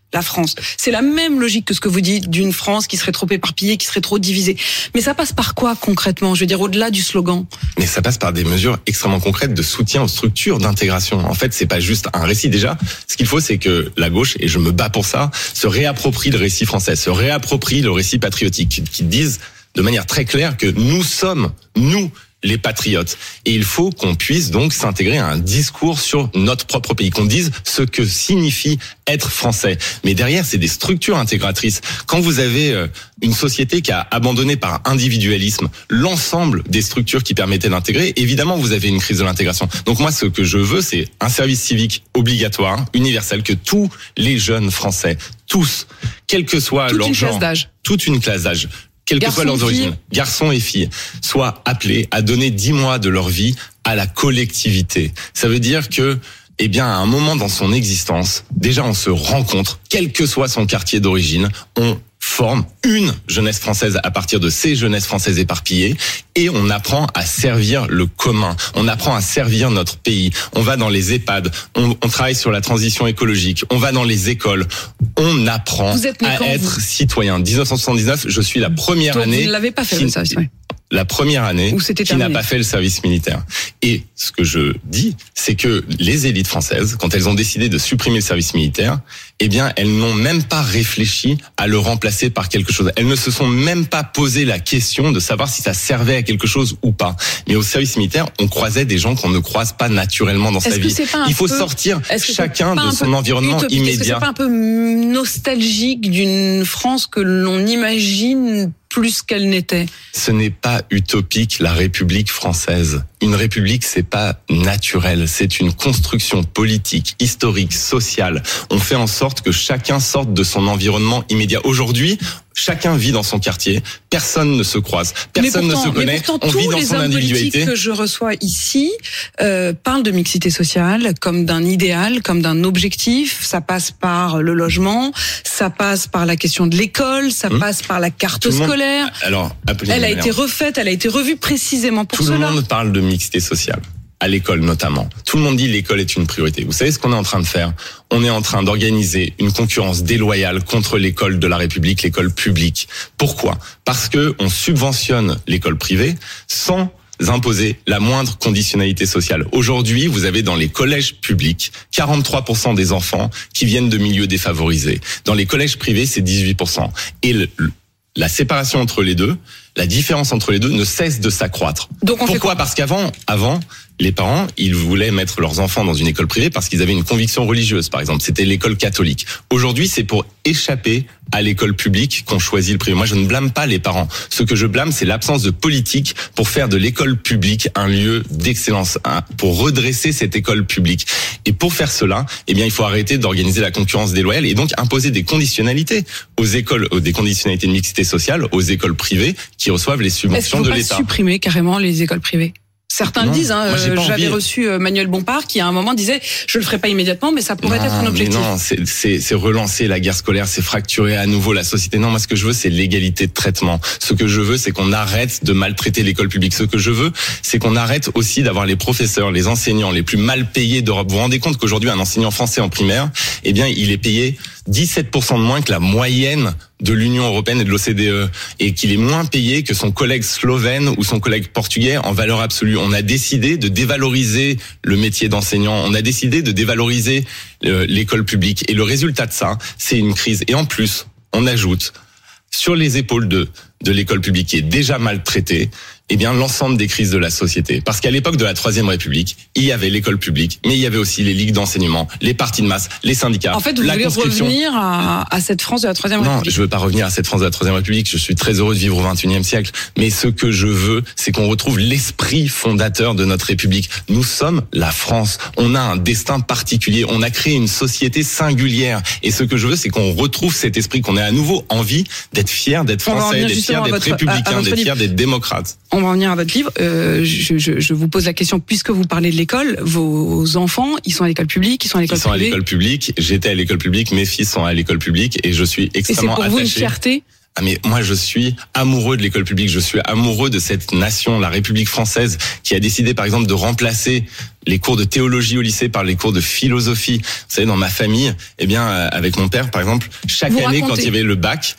la France. C'est la même logique que ce que vous dites d'une France qui serait trop éparpillée, qui serait trop divisée. Mais ça passe par quoi concrètement ? Je veux dire, au-delà du slogan. Mais ça passe par des mesures extrêmement concrètes de soutien aux structures d'intégration. En fait, c'est pas juste un récit. Déjà, ce qu'il faut, c'est que la gauche, et je me bats pour ça, se réapproprie le récit français, se réapproprie le récit patriotique, qui disent de manière très claire que nous sommes, nous, les patriotes. Et il faut qu'on puisse donc s'intégrer à un discours sur notre propre pays, qu'on dise ce que signifie être français. Mais derrière, c'est des structures intégratrices. Quand vous avez une société qui a abandonné par individualisme l'ensemble des structures qui permettaient d'intégrer, évidemment, vous avez une crise de l'intégration. Donc moi, ce que je veux, c'est un service civique obligatoire, universel, que tous les jeunes Français, tous, quel que soit leur genre, toute une classe d'âge, quelles que soient leurs origines, garçons et filles, soient appelés à donner 10 mois de leur vie à la collectivité. Ça veut dire que, eh bien, à un moment dans son existence, déjà on se rencontre, quel que soit son quartier d'origine, on forme une jeunesse française à partir de ces jeunesses françaises éparpillées et on apprend à servir le commun, on apprend à servir notre pays. On va dans les EHPAD, on travaille sur la transition écologique, on va dans les écoles, on apprend à être citoyen. 1979, je suis la première année... Vous ne l'avez pas fait le service, oui. La première année qui n'a pas fait le service militaire. Et ce que je dis, c'est que les élites françaises, quand elles ont décidé de supprimer le service militaire, eh bien, elles n'ont même pas réfléchi à le remplacer par quelque chose. Elles ne se sont même pas posé la question de savoir si ça servait à quelque chose ou pas. Mais au service militaire, on croisait des gens qu'on ne croise pas naturellement dans sa vie. Il faut sortir chacun de son environnement immédiat. Est-ce que c'est pas un peu nostalgique d'une France que l'on imagine plus qu'elle n'était? Ce n'est pas utopique, la République française. Une république, c'est pas naturel. C'est une construction politique, historique, sociale. On fait en sorte que chacun sorte de son environnement immédiat. Aujourd'hui, chacun vit dans son quartier. Personne ne se croise. Personne ne se connaît. On vit dans son individualité. Tous les hommes politiques que je reçois ici parlent de mixité sociale comme d'un idéal, comme d'un objectif. Ça passe par le logement, ça passe par la question de l'école, ça passe par la carte scolaire. Alors, elle a été refaite, elle a été revue précisément pour cela. Tout le monde parle de mixité sociale. À l'école notamment. Tout le monde dit l'école est une priorité. Vous savez ce qu'on est en train de faire ? On est en train d'organiser une concurrence déloyale contre l'école de la République, l'école publique. Pourquoi ? Parce que on subventionne l'école privée sans imposer la moindre conditionnalité sociale. Aujourd'hui, vous avez dans les collèges publics 43% des enfants qui viennent de milieux défavorisés. Dans les collèges privés, c'est 18%. Et la séparation entre les deux, la différence entre les deux ne cesse de s'accroître. Pourquoi ? Parce qu'avant, les parents, ils voulaient mettre leurs enfants dans une école privée parce qu'ils avaient une conviction religieuse, par exemple. C'était l'école catholique. Aujourd'hui, c'est pour échapper à l'école publique qu'on choisit le privé. Moi, je ne blâme pas les parents. Ce que je blâme, c'est l'absence de politique pour faire de l'école publique un lieu d'excellence, pour redresser cette école publique. Et pour faire cela, eh bien, il faut arrêter d'organiser la concurrence déloyale et donc imposer des conditionnalités aux écoles, des conditionnalités de mixité sociale aux écoles privées qui reçoivent les subventions de l'État. Est-ce qu'il ne faut pas supprimer carrément les écoles privées ? Certains le disent. J'avais reçu Manuel Bompard qui à un moment disait je le ferai pas immédiatement mais ça pourrait être un objectif. Non, c'est relancer la guerre scolaire, c'est fracturer à nouveau la société. Non, moi ce que je veux c'est l'égalité de traitement. Ce que je veux c'est qu'on arrête de maltraiter l'école publique. Ce que je veux c'est qu'on arrête aussi d'avoir les professeurs, les enseignants les plus mal payés d'Europe. Vous vous rendez compte qu'aujourd'hui un enseignant français en primaire, eh bien il est payé 17% de moins que la moyenne de l'Union européenne et de l'OCDE et qu'il est moins payé que son collègue slovène ou son collègue portugais en valeur absolue. On a décidé de dévaloriser le métier d'enseignant, on a décidé de dévaloriser l'école publique et le résultat de ça, c'est une crise. Et en plus, on ajoute sur les épaules de l'école publique qui est déjà maltraitée, eh bien l'ensemble des crises de la société. Parce qu'à l'époque de la Troisième République, il y avait l'école publique, mais il y avait aussi les ligues d'enseignement, les partis de masse, les syndicats. En fait, vous voulez revenir à cette France de la Troisième République ? Non, je veux pas revenir à cette France de la Troisième République. Je suis très heureux de vivre au XXIe siècle. Mais ce que je veux, c'est qu'on retrouve l'esprit fondateur de notre République. Nous sommes la France. On a un destin particulier. On a créé une société singulière. Et ce que je veux, c'est qu'on retrouve cet esprit, qu'on ait à nouveau envie d'être fier d'être français, d'être fier d'être républicain, d'être fier d'être démocrate. On va revenir à votre livre. Je vous pose la question, puisque vous parlez de l'école, vos enfants, ils sont à l'école publique, ils sont à l'école privée ? Ils sont à l'école publique. J'étais à l'école publique, mes fils sont à l'école publique et je suis extrêmement attaché. Et c'est pour vous une fierté ? Ah mais moi je suis amoureux de l'école publique, je suis amoureux de cette nation, la République française, qui a décidé par exemple de remplacer les cours de théologie au lycée par les cours de philosophie. Vous savez, dans ma famille, avec mon père par exemple, chaque année quand il y avait le bac,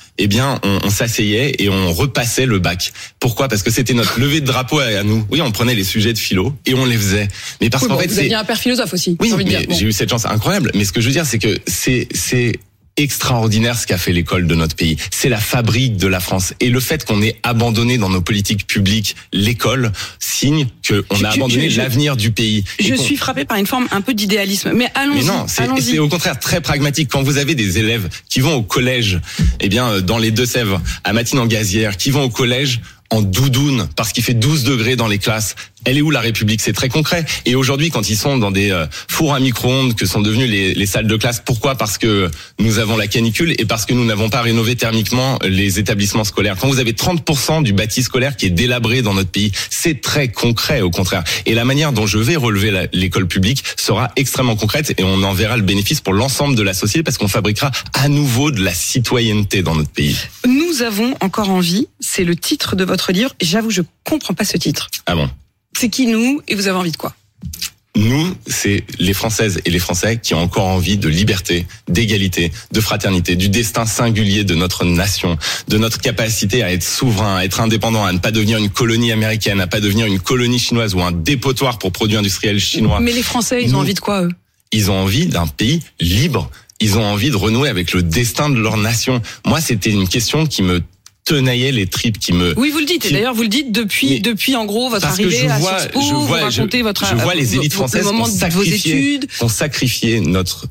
on s'asseyait et on repassait le bac. Pourquoi ? Parce que c'était notre levée de drapeau à nous. Oui, on prenait les sujets de philo et on les faisait. Mais parce qu'en fait, vous aviez un père philosophe aussi. Oui, mais j'ai eu cette chance incroyable. Mais ce que je veux dire, c'est que c'est extraordinaire ce qu'a fait l'école de notre pays. C'est la fabrique de la France. Et le fait qu'on ait abandonné dans nos politiques publiques l'école signe qu'on a abandonné l'avenir du pays. Je suis frappée par une forme un peu d'idéalisme. Mais allons-y. Mais non, c'est au contraire très pragmatique. Quand vous avez des élèves qui vont au collège, dans les Deux-Sèvres, à Matine-en-Gazière, qui vont au collège en doudoune parce qu'il fait 12 degrés dans les classes. Elle est où la République ? C'est très concret. Et aujourd'hui, quand ils sont dans des fours à micro-ondes que sont devenus les salles de classe, pourquoi ? Parce que nous avons la canicule et parce que nous n'avons pas rénové thermiquement les établissements scolaires. Quand vous avez 30% du bâti scolaire qui est délabré dans notre pays, c'est très concret au contraire. Et la manière dont je vais relever l'école publique sera extrêmement concrète et on en verra le bénéfice pour l'ensemble de la société parce qu'on fabriquera à nouveau de la citoyenneté dans notre pays. Nous avons encore envie, c'est le titre de votre livre. J'avoue, je comprends pas ce titre. Ah bon ? C'est qui nous et vous avez envie de quoi ? Nous, c'est les Françaises et les Français qui ont encore envie de liberté, d'égalité, de fraternité, du destin singulier de notre nation, de notre capacité à être souverain, à être indépendant, à ne pas devenir une colonie américaine, à pas devenir une colonie chinoise ou un dépotoir pour produits industriels chinois. Mais les Français, ils ont envie de quoi, eux ? Ils ont envie d'un pays libre. Ils ont envie de renouer avec le destin de leur nation. Moi, c'était une question qui me tenaillait les tripes, qui me... Oui, vous le dites. Et d'ailleurs, vous le dites depuis en gros votre arrivée à Sciences Po, vous racontez je vois les élites françaises qui ont sacrifié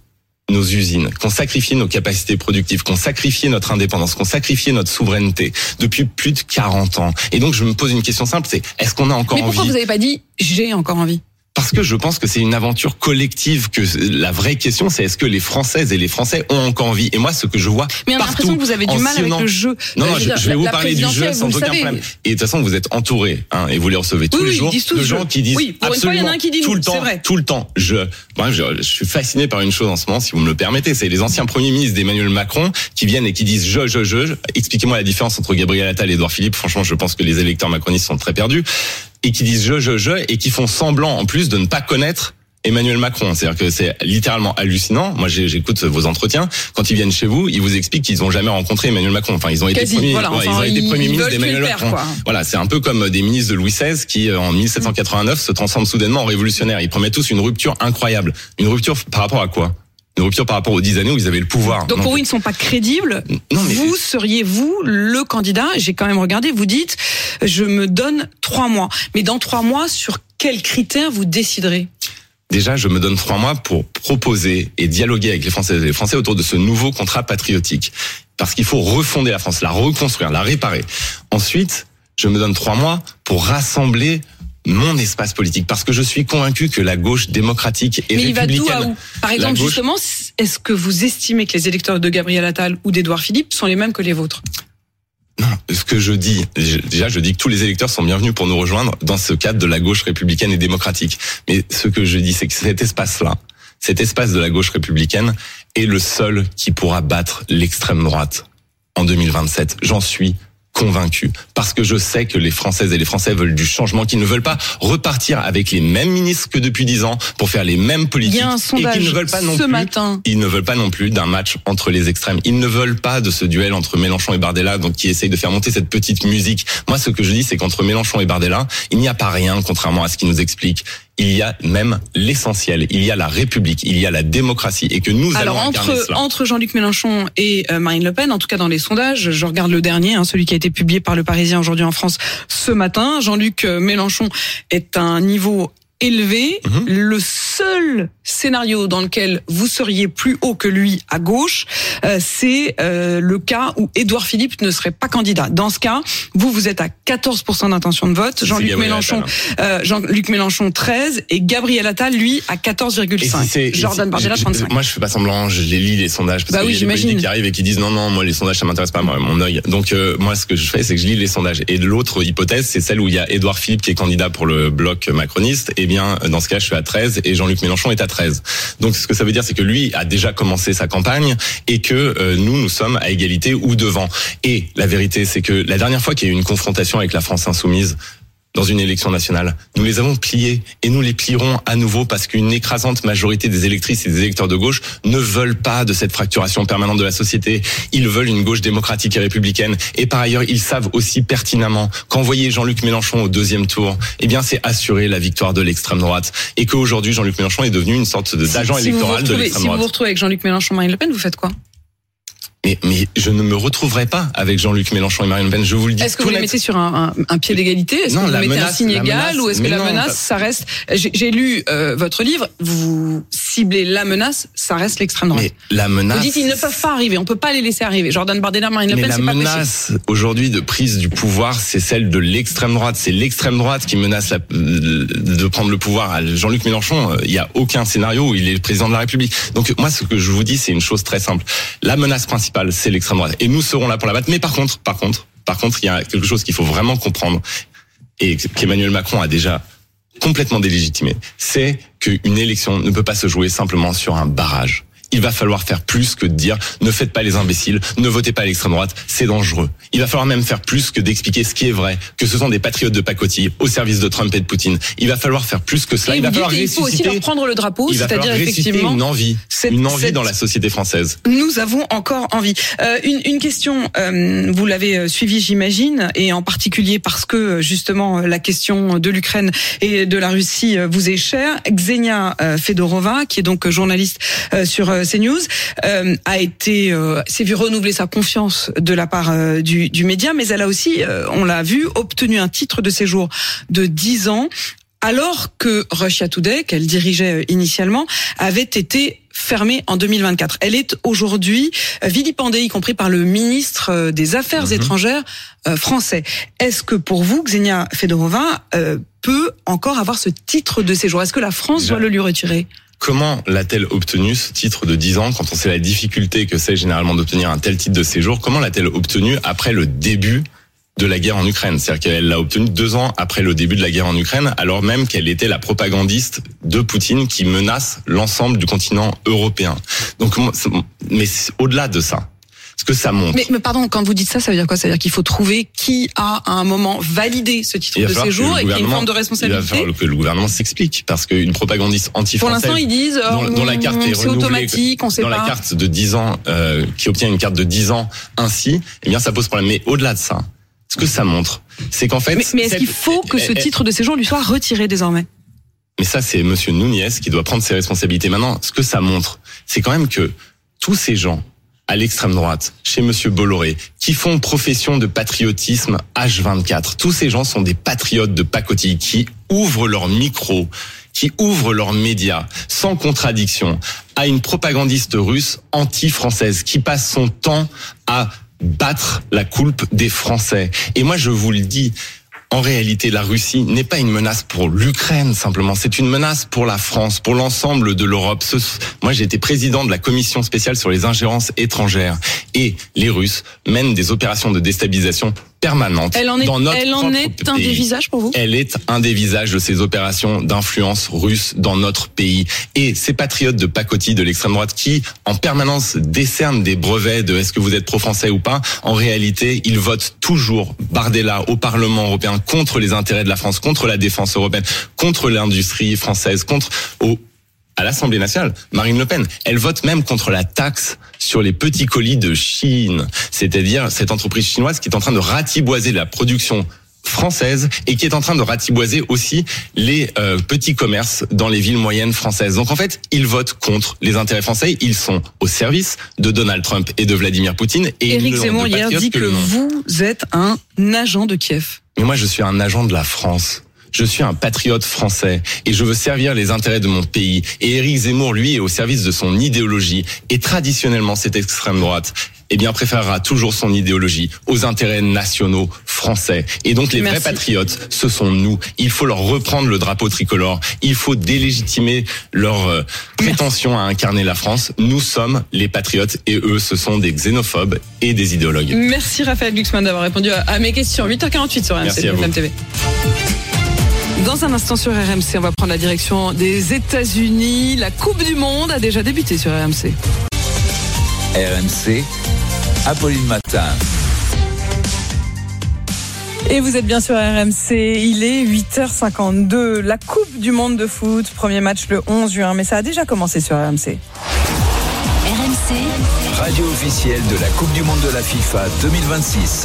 nos usines, qu'on sacrifié nos capacités productives, qu'on sacrifié notre indépendance, qu'on sacrifié notre souveraineté depuis plus de 40 ans. Et donc, je me pose une question simple, c'est est-ce qu'on a encore envie ? Mais pourquoi vous n'avez pas dit « j'ai encore envie » ? Parce que je pense que c'est une aventure collective, que la vraie question c'est est-ce que les Françaises et les Français ont encore envie ? Et moi ce que je vois mais on a l'impression que vous avez du mal avec le jeu. Non, je vais vous parler du jeu sans aucun problème. Et de toute façon vous êtes entourés et vous les recevez tous les jours de gens qui disent absolument tout le temps. Moi je suis fasciné par une chose en ce moment, si vous me le permettez, c'est les anciens premiers ministres d'Emmanuel Macron qui viennent et qui disent je. Expliquez-moi la différence entre Gabriel Attal et Édouard Philippe. Franchement, je pense que les électeurs macronistes sont très perdus. Et qui disent je, et qui font semblant en plus de ne pas connaître Emmanuel Macron. C'est-à-dire que c'est littéralement hallucinant. Moi, j'écoute vos entretiens. Quand ils viennent chez vous, ils vous expliquent qu'ils n'ont jamais rencontré Emmanuel Macron. Enfin, ils ont été premiers ministres d'Emmanuel Macron. Voilà, c'est un peu comme des ministres de Louis XVI qui, en 1789, se transforment soudainement en révolutionnaires. Ils promettent tous une rupture incroyable. Une rupture par rapport à quoi ? Une rupture par rapport aux 10 années où ils avaient le pouvoir. Donc pour vous, ils ne sont pas crédibles. Vous seriez, le candidat. J'ai quand même regardé, vous dites, je me donne 3 mois. Mais dans 3 mois, sur quels critères vous déciderez ? Déjà, je me donne 3 mois pour proposer et dialoguer avec les Françaises et les Français autour de ce nouveau contrat patriotique. Parce qu'il faut refonder la France, la reconstruire, la réparer. Ensuite, je me donne 3 mois pour rassembler mon espace politique, parce que je suis convaincu que la gauche démocratique et républicaine... Mais il va d'où à où ? Par exemple, justement, est-ce que vous estimez que les électeurs de Gabriel Attal ou d'Édouard Philippe sont les mêmes que les vôtres ? Non, ce que je dis, déjà je dis que tous les électeurs sont bienvenus pour nous rejoindre dans ce cadre de la gauche républicaine et démocratique. Mais ce que je dis, c'est que cet espace-là, cet espace de la gauche républicaine est le seul qui pourra battre l'extrême droite en 2027. J'en suis convaincu, parce que je sais que les Françaises et les Français veulent du changement, qu'ils ne veulent pas repartir avec les mêmes ministres que depuis 10 ans pour faire les mêmes politiques. Il y a un sondage et qu'ils ne veulent pas ils ne veulent pas non plus d'un match entre les extrêmes. Ils ne veulent pas de ce duel entre Mélenchon et Bardella, donc qui essaye de faire monter cette petite musique. Moi, ce que je dis, c'est qu'entre Mélenchon et Bardella, il n'y a pas rien, contrairement à ce qu'ils nous expliquent. Il y a même l'essentiel. Il y a la République, il y a la démocratie, et que nous allons incarner cela. Entre Jean-Luc Mélenchon et Marine Le Pen, en tout cas dans les sondages, je regarde le dernier, celui qui a été publié par Le Parisien aujourd'hui en France ce matin. Jean-Luc Mélenchon est à un niveau élevé. Le seul scénario dans lequel vous seriez plus haut que lui à gauche, c'est le cas où Édouard Philippe ne serait pas candidat. Dans ce cas, vous êtes à 14% d'intention de vote, Jean-Luc Mélenchon 13 et Gabriel Attal lui à 14,5. Jordan Bardella 35. Moi je fais pas semblant, je les lis les sondages parce qu'il y a des politiques qui arrivent et qui disent non moi les sondages ça m'intéresse pas, moi mon œil. Donc moi ce que je fais c'est que je lis les sondages, et l'autre hypothèse c'est celle où il y a Édouard Philippe qui est candidat pour le bloc macroniste. Et bien dans ce cas je suis à 13 et Jean-Luc Jean-Luc Mélenchon est à 13. Donc ce que ça veut dire, c'est que lui a déjà commencé sa campagne et que nous sommes à égalité ou devant. Et la vérité, c'est que la dernière fois qu'il y a eu une confrontation avec la France insoumise dans une élection nationale, nous les avons pliés et nous les plierons à nouveau parce qu'une écrasante majorité des électrices et des électeurs de gauche ne veulent pas de cette fracturation permanente de la société. Ils veulent une gauche démocratique et républicaine. Et par ailleurs, ils savent aussi pertinemment qu'envoyer Jean-Luc Mélenchon au deuxième tour, eh bien, c'est assurer la victoire de l'extrême droite. Et qu'aujourd'hui, Jean-Luc Mélenchon est devenu une sorte d'agent électoral de l'extrême droite. Si vous vous retrouvez avec Jean-Luc Mélenchon, Marine Le Pen, vous faites quoi ? Mais je ne me retrouverai pas avec Jean-Luc Mélenchon et Marine Le Pen, je vous le dis. Est-ce que vous les mettez sur un pied d'égalité ? Est-ce que vous mettez un signe égal ou est-ce que la menace, ça reste... J'ai lu votre livre, vous ciblez la menace, ça reste l'extrême droite. Mais la menace... Vous dites ils ne peuvent pas arriver, on peut pas les laisser arriver. Jordan Bardella, Marine Le Pen, c'est pas possible. Mais la menace aujourd'hui de prise du pouvoir, c'est celle de l'extrême droite. C'est l'extrême droite qui menace de prendre le pouvoir. Jean-Luc Mélenchon, il n'y a aucun scénario où il est le président de la République. Donc moi, ce que je vous dis, c'est une chose très simple. La menace principale, c'est l'extrême droite. Et nous serons là pour la battre. Mais par contre, il y a quelque chose qu'il faut vraiment comprendre et qu'Emmanuel Macron a déjà complètement délégitimé. C'est qu'une élection ne peut pas se jouer simplement sur un barrage. Il va falloir faire plus que de dire ne faites pas les imbéciles, ne votez pas à l'extrême droite, c'est dangereux. Il va falloir même faire plus que d'expliquer ce qui est vrai, que ce sont des patriotes de pacotille au service de Trump et de Poutine. Il va falloir faire plus que cela. Et il faut aussi leur prendre le drapeau, c'est-à-dire effectivement une envie dans la société française. Nous avons encore envie. Une question, vous l'avez suivi, j'imagine, et en particulier parce que justement la question de l'Ukraine et de la Russie vous est chère. Xenia Fedorova, qui est donc journaliste sur CNews, s'est vu renouveler sa confiance de la part du média, mais elle a aussi, on l'a vu, obtenu un titre de séjour de 10 ans, alors que Russia Today, qu'elle dirigeait initialement, avait été fermée en 2024. Elle est aujourd'hui vilipendée, y compris par le ministre des Affaires étrangères français. Est-ce que pour vous, Xenia Fedorova peut encore avoir ce titre de séjour ? Est-ce que la France doit le lui retirer ? Comment l'a-t-elle obtenu ce titre de 10 ans quand on sait la difficulté que c'est généralement d'obtenir un tel titre de séjour ? Comment l'a-t-elle obtenu après le début de la guerre en Ukraine? C'est-à-dire qu'elle l'a obtenu 2 ans après le début de la guerre en Ukraine, alors même qu'elle était la propagandiste de Poutine qui menace l'ensemble du continent européen. Donc, mais au-delà de ça, ce que ça montre. Mais pardon, quand vous dites ça, ça veut dire quoi? Ça veut dire qu'il faut trouver qui a à un moment validé ce titre de séjour et qui a une forme de responsabilité. Il va falloir que le gouvernement s'explique, parce qu'une propagandiste anti-française. Pour l'instant, ils disent dont la carte est c'est automatique, on sait pas. Dans la carte de 10 ans, qui obtient une carte de 10 ans ainsi, eh bien ça pose problème. Mais au-delà de ça, ce que ça montre, c'est qu'en fait. Mais est-ce qu'il faut que ce titre de séjour lui soit retiré désormais? Mais ça, c'est Monsieur Núñez qui doit prendre ses responsabilités. Maintenant, ce que ça montre, c'est quand même que tous ces gens à l'extrême droite, chez Monsieur Bolloré, qui font profession de patriotisme H24. Tous ces gens sont des patriotes de pacotille qui ouvrent leur micro, qui ouvrent leurs médias sans contradiction à une propagandiste russe anti-française qui passe son temps à battre la coulpe des Français. Et moi, je vous le dis, en réalité, la Russie n'est pas une menace pour l'Ukraine simplement, c'est une menace pour la France, pour l'ensemble de l'Europe. Moi, j'ai été président de la commission spéciale sur les ingérences étrangères et les Russes mènent des opérations de déstabilisation permanente dans notre Elle en est un des visages pour vous? Elle est un des visages de ces opérations d'influence russe dans notre pays. Et ces patriotes de pacotille de l'extrême droite qui, en permanence, décernent des brevets de est-ce que vous êtes pro-français ou pas, en réalité, ils votent toujours Bardella au Parlement européen contre les intérêts de la France, contre la défense européenne, contre l'industrie française, à l'Assemblée nationale, Marine Le Pen, elle vote même contre la taxe sur les petits colis de Chine, c'est-à-dire cette entreprise chinoise qui est en train de ratiboiser la production française et qui est en train de ratiboiser aussi les petits commerces dans les villes moyennes françaises. Donc en fait, ils votent contre les intérêts français, ils sont au service de Donald Trump et de Vladimir Poutine. Et Éric Zemmour hier dit que vous êtes un agent de Kiev. Mais moi, je suis un agent de la France. Je suis un patriote français et je veux servir les intérêts de mon pays. Et Éric Zemmour, lui, est au service de son idéologie. Et traditionnellement, cette extrême droite, préférera toujours son idéologie aux intérêts nationaux français. Et donc, les vrais patriotes, ce sont nous. Il faut leur reprendre le drapeau tricolore. Il faut délégitimer leur prétention à incarner la France. Nous sommes les patriotes et eux, ce sont des xénophobes et des idéologues. Merci Raphaël Glucksmann d'avoir répondu à mes questions. 8h48 sur RMC TV. Dans un instant sur RMC, on va prendre la direction des États-Unis. La Coupe du Monde a déjà débuté sur RMC. RMC, Apolline Matin. Et vous êtes bien sur RMC, il est 8h52. La Coupe du Monde de foot, premier match le 11 juin, mais ça a déjà commencé sur RMC. RMC, radio officielle de la Coupe du Monde de la FIFA 2026.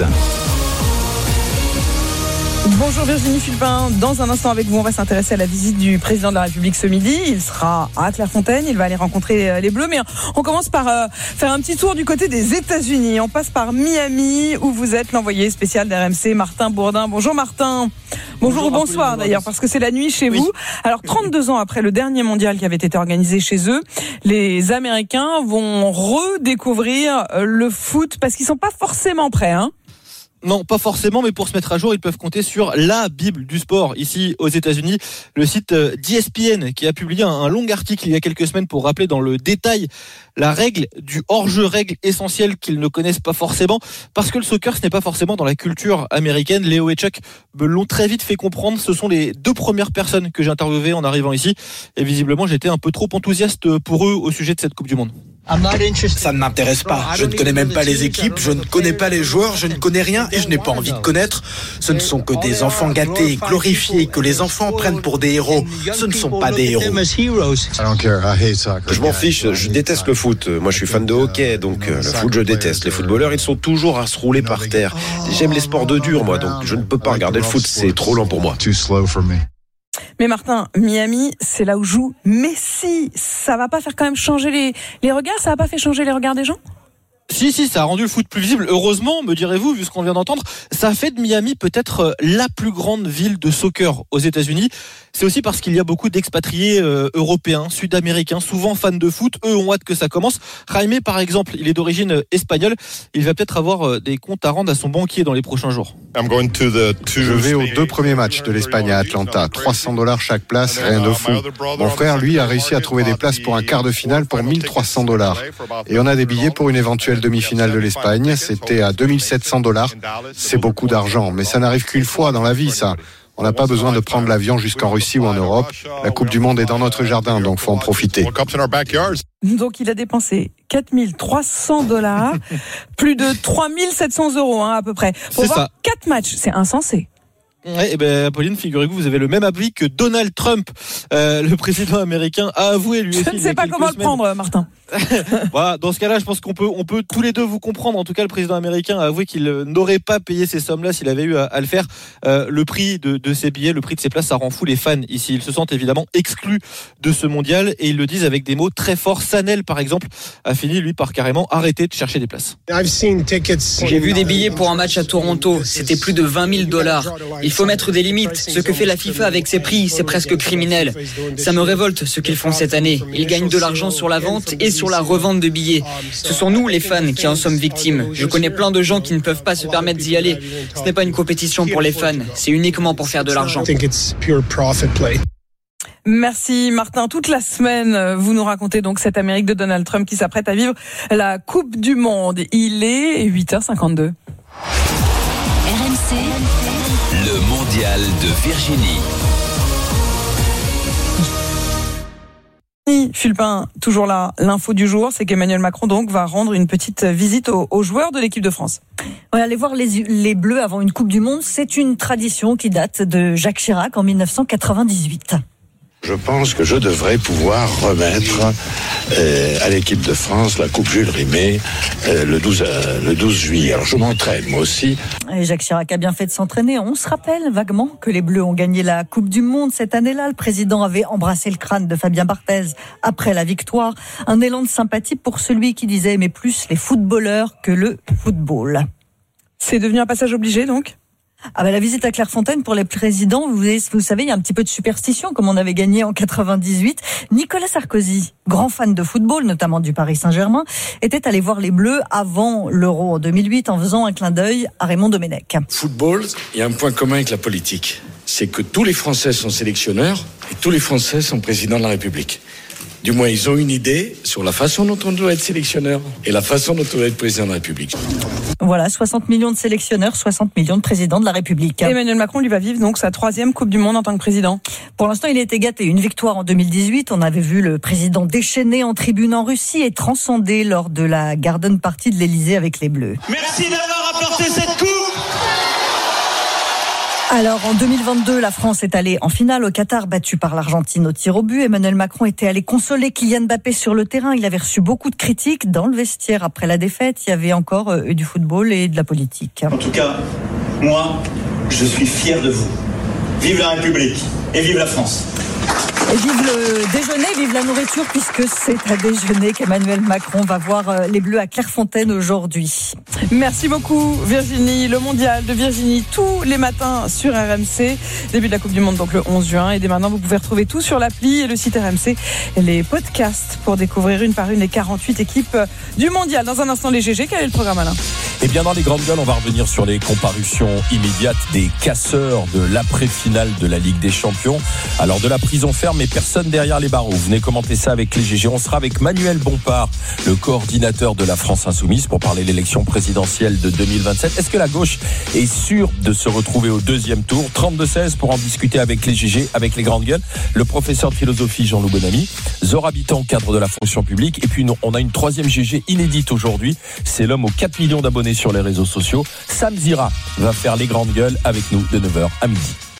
Bonjour Virginie Fulpin, dans un instant avec vous, on va s'intéresser à la visite du président de la République ce midi. Il sera à Clairefontaine, il va aller rencontrer les Bleus, mais on commence par faire un petit tour du côté des États-Unis. On passe par Miami, où vous êtes l'envoyé spécial d'RMC, Martin Bourdin. Bonjour Martin. Bonjour ou bonsoir d'ailleurs, parce que c'est la nuit chez vous. Alors 32 ans après le dernier mondial qui avait été organisé chez eux, les Américains vont redécouvrir le foot parce qu'ils sont pas forcément prêts, hein. Non, pas forcément, mais pour se mettre à jour, ils peuvent compter sur la Bible du sport ici aux États-Unis, le site d'ESPN qui a publié un long article il y a quelques semaines pour rappeler dans le détail la règle du hors-jeu, règle essentielle qu'ils ne connaissent pas forcément, parce que le soccer, ce n'est pas forcément dans la culture américaine. Léo et Chuck me l'ont très vite fait comprendre. Ce sont les deux premières personnes que j'ai interviewées en arrivant ici, et visiblement j'étais un peu trop enthousiaste pour eux au sujet de cette Coupe du Monde. Ça ne m'intéresse pas. Je ne connais même pas les équipes, je ne connais pas les joueurs, je ne connais rien et je n'ai pas envie de connaître. Ce ne sont que des enfants gâtés, glorifiés, que les enfants prennent pour des héros. Ce ne sont pas des héros. Je m'en fiche, je déteste le foot. Moi, je suis fan de hockey, donc le foot, je déteste. Les footballeurs, ils sont toujours à se rouler par terre. J'aime les sports de dur, moi, donc je ne peux pas regarder le foot, c'est trop lent pour moi. Mais Martin, Miami, c'est là où joue Messi. Ça va pas faire quand même changer les regards? Ça va pas fait changer les regards des gens? Si, ça a rendu le foot plus visible. Heureusement, me direz-vous, vu ce qu'on vient d'entendre, ça a fait de Miami peut-être la plus grande ville de soccer aux États-Unis. C'est aussi parce qu'il y a beaucoup d'expatriés européens, sud-américains, souvent fans de foot. Eux ont hâte que ça commence. Jaime, par exemple, il est d'origine espagnole. Il va peut-être avoir des comptes à rendre à son banquier dans les prochains jours. Je vais aux 2 premiers matchs de l'Espagne à Atlanta. $300 chaque place, rien de fou. Mon frère, lui, a réussi à trouver des places pour un quart de finale pour $1,300. Et on a des billets pour une éventuelle demi-finale de l'Espagne. C'était à $2,700. C'est beaucoup d'argent, mais ça n'arrive qu'une fois dans la vie, ça. On n'a pas besoin de prendre l'avion jusqu'en Russie ou en Europe. La Coupe du Monde est dans notre jardin, donc faut en profiter. Donc il a dépensé $4,300, plus de 3,700 € à peu près, pour voir 4 matchs. C'est insensé. Ouais, Apolline, figurez-vous, vous avez le même avis que Donald Trump, le président américain, a avoué lui aussi. Je ne sais pas comment le prendre, Martin. Voilà, dans ce cas-là, je pense qu'on peut tous les deux vous comprendre. En tout cas, le président américain a avoué qu'il n'aurait pas payé ces sommes-là s'il avait eu à le faire. Le prix de ses billets, le prix de ses places, ça rend fou les fans ici. Ils se sentent évidemment exclus de ce mondial et ils le disent avec des mots très forts. Sanel, par exemple, a fini lui par carrément arrêter de chercher des places. J'ai vu des billets pour un match à Toronto. C'était plus de $20,000. Il faut mettre des limites. Ce que fait la FIFA avec ses prix, c'est presque criminel. Ça me révolte ce qu'ils font cette année. Ils gagnent de l'argent sur la vente et sur la revente de billets. Ce sont nous, les fans, qui en sommes victimes. Je connais plein de gens qui ne peuvent pas se permettre d'y aller. Ce n'est pas une compétition pour les fans. C'est uniquement pour faire de l'argent. Merci Martin. Toute la semaine, vous nous racontez donc cette Amérique de Donald Trump qui s'apprête à vivre la Coupe du Monde. Il est 8h52. RMC, le mondial de Virginie. Fulpin, toujours là. L'info du jour, c'est qu'Emmanuel Macron donc va rendre une petite visite aux joueurs de l'équipe de France. Ouais, aller voir les Bleus avant une Coupe du Monde, c'est une tradition qui date de Jacques Chirac en 1998. Je pense que je devrais pouvoir remettre à l'équipe de France la Coupe Jules Rimet le 12 juillet. Alors je m'entraîne moi aussi. Et Jacques Chirac a bien fait de s'entraîner. On se rappelle vaguement que les Bleus ont gagné la Coupe du Monde cette année-là. Le président avait embrassé le crâne de Fabien Barthez après la victoire. Un élan de sympathie pour celui qui disait aimer plus les footballeurs que le football. C'est devenu un passage obligé donc ? La visite à Clairefontaine pour les présidents, vous savez, il y a un petit peu de superstition, comme on avait gagné en 98. Nicolas Sarkozy, grand fan de football, notamment du Paris Saint-Germain, était allé voir les Bleus avant l'Euro en 2008 en faisant un clin d'œil à Raymond Domenech. Football, il y a un point commun avec la politique. C'est que tous les Français sont sélectionneurs et tous les Français sont présidents de la République. Du moins, ils ont une idée sur la façon dont on doit être sélectionneur et la façon dont on doit être président de la République. Voilà, 60 millions de sélectionneurs, 60 millions de présidents de la République. Emmanuel Macron, lui, va vivre donc sa 3e Coupe du Monde en tant que président. Pour l'instant, il a été gâté. Une victoire en 2018. On avait vu le président déchaîné en tribune en Russie et transcendé lors de la Garden Party de l'Elysée avec les Bleus. Merci d'avoir apporté cette coupe. Alors, en 2022, la France est allée en finale au Qatar, battue par l'Argentine au tir au but. Emmanuel Macron était allé consoler Kylian Mbappé sur le terrain. Il avait reçu beaucoup de critiques dans le vestiaire après la défaite. Il y avait encore du football et de la politique. En tout cas, moi, je suis fier de vous. Vive la République et vive la France. Et vive le déjeuner, vive la nourriture, puisque c'est à déjeuner qu'Emmanuel Macron va voir les Bleus à Clairefontaine aujourd'hui. Merci beaucoup Virginie. Le mondial de Virginie tous les matins sur RMC. Début de la Coupe du Monde donc le 11 juin. Et dès maintenant vous pouvez retrouver tout sur l'appli et le site RMC. Et les podcasts pour découvrir une par une les 48 équipes du mondial. Dans un instant les GG, quel est le programme Alain ? Eh bien dans les grandes gueules, on va revenir sur les comparutions immédiates des casseurs de l'après-finale de la Ligue des Champions. Alors de la prison ferme, mais personne derrière les barreaux. Venez commenter ça avec les GG. On sera avec Manuel Bompard, le coordinateur de la France Insoumise, pour parler de l'élection présidentielle de 2027. Est-ce que la gauche est sûre de se retrouver au deuxième tour ? 32-16 pour en discuter avec les GG, avec les grandes gueules. Le professeur de philosophie Jean-Loup Bonamy, Zora Habitant, cadre de la fonction publique. Et puis on a une troisième GG inédite aujourd'hui. C'est l'homme aux 4 millions d'abonnés sur les réseaux sociaux. Sam Zira va faire les grandes gueules avec nous de 9h à midi.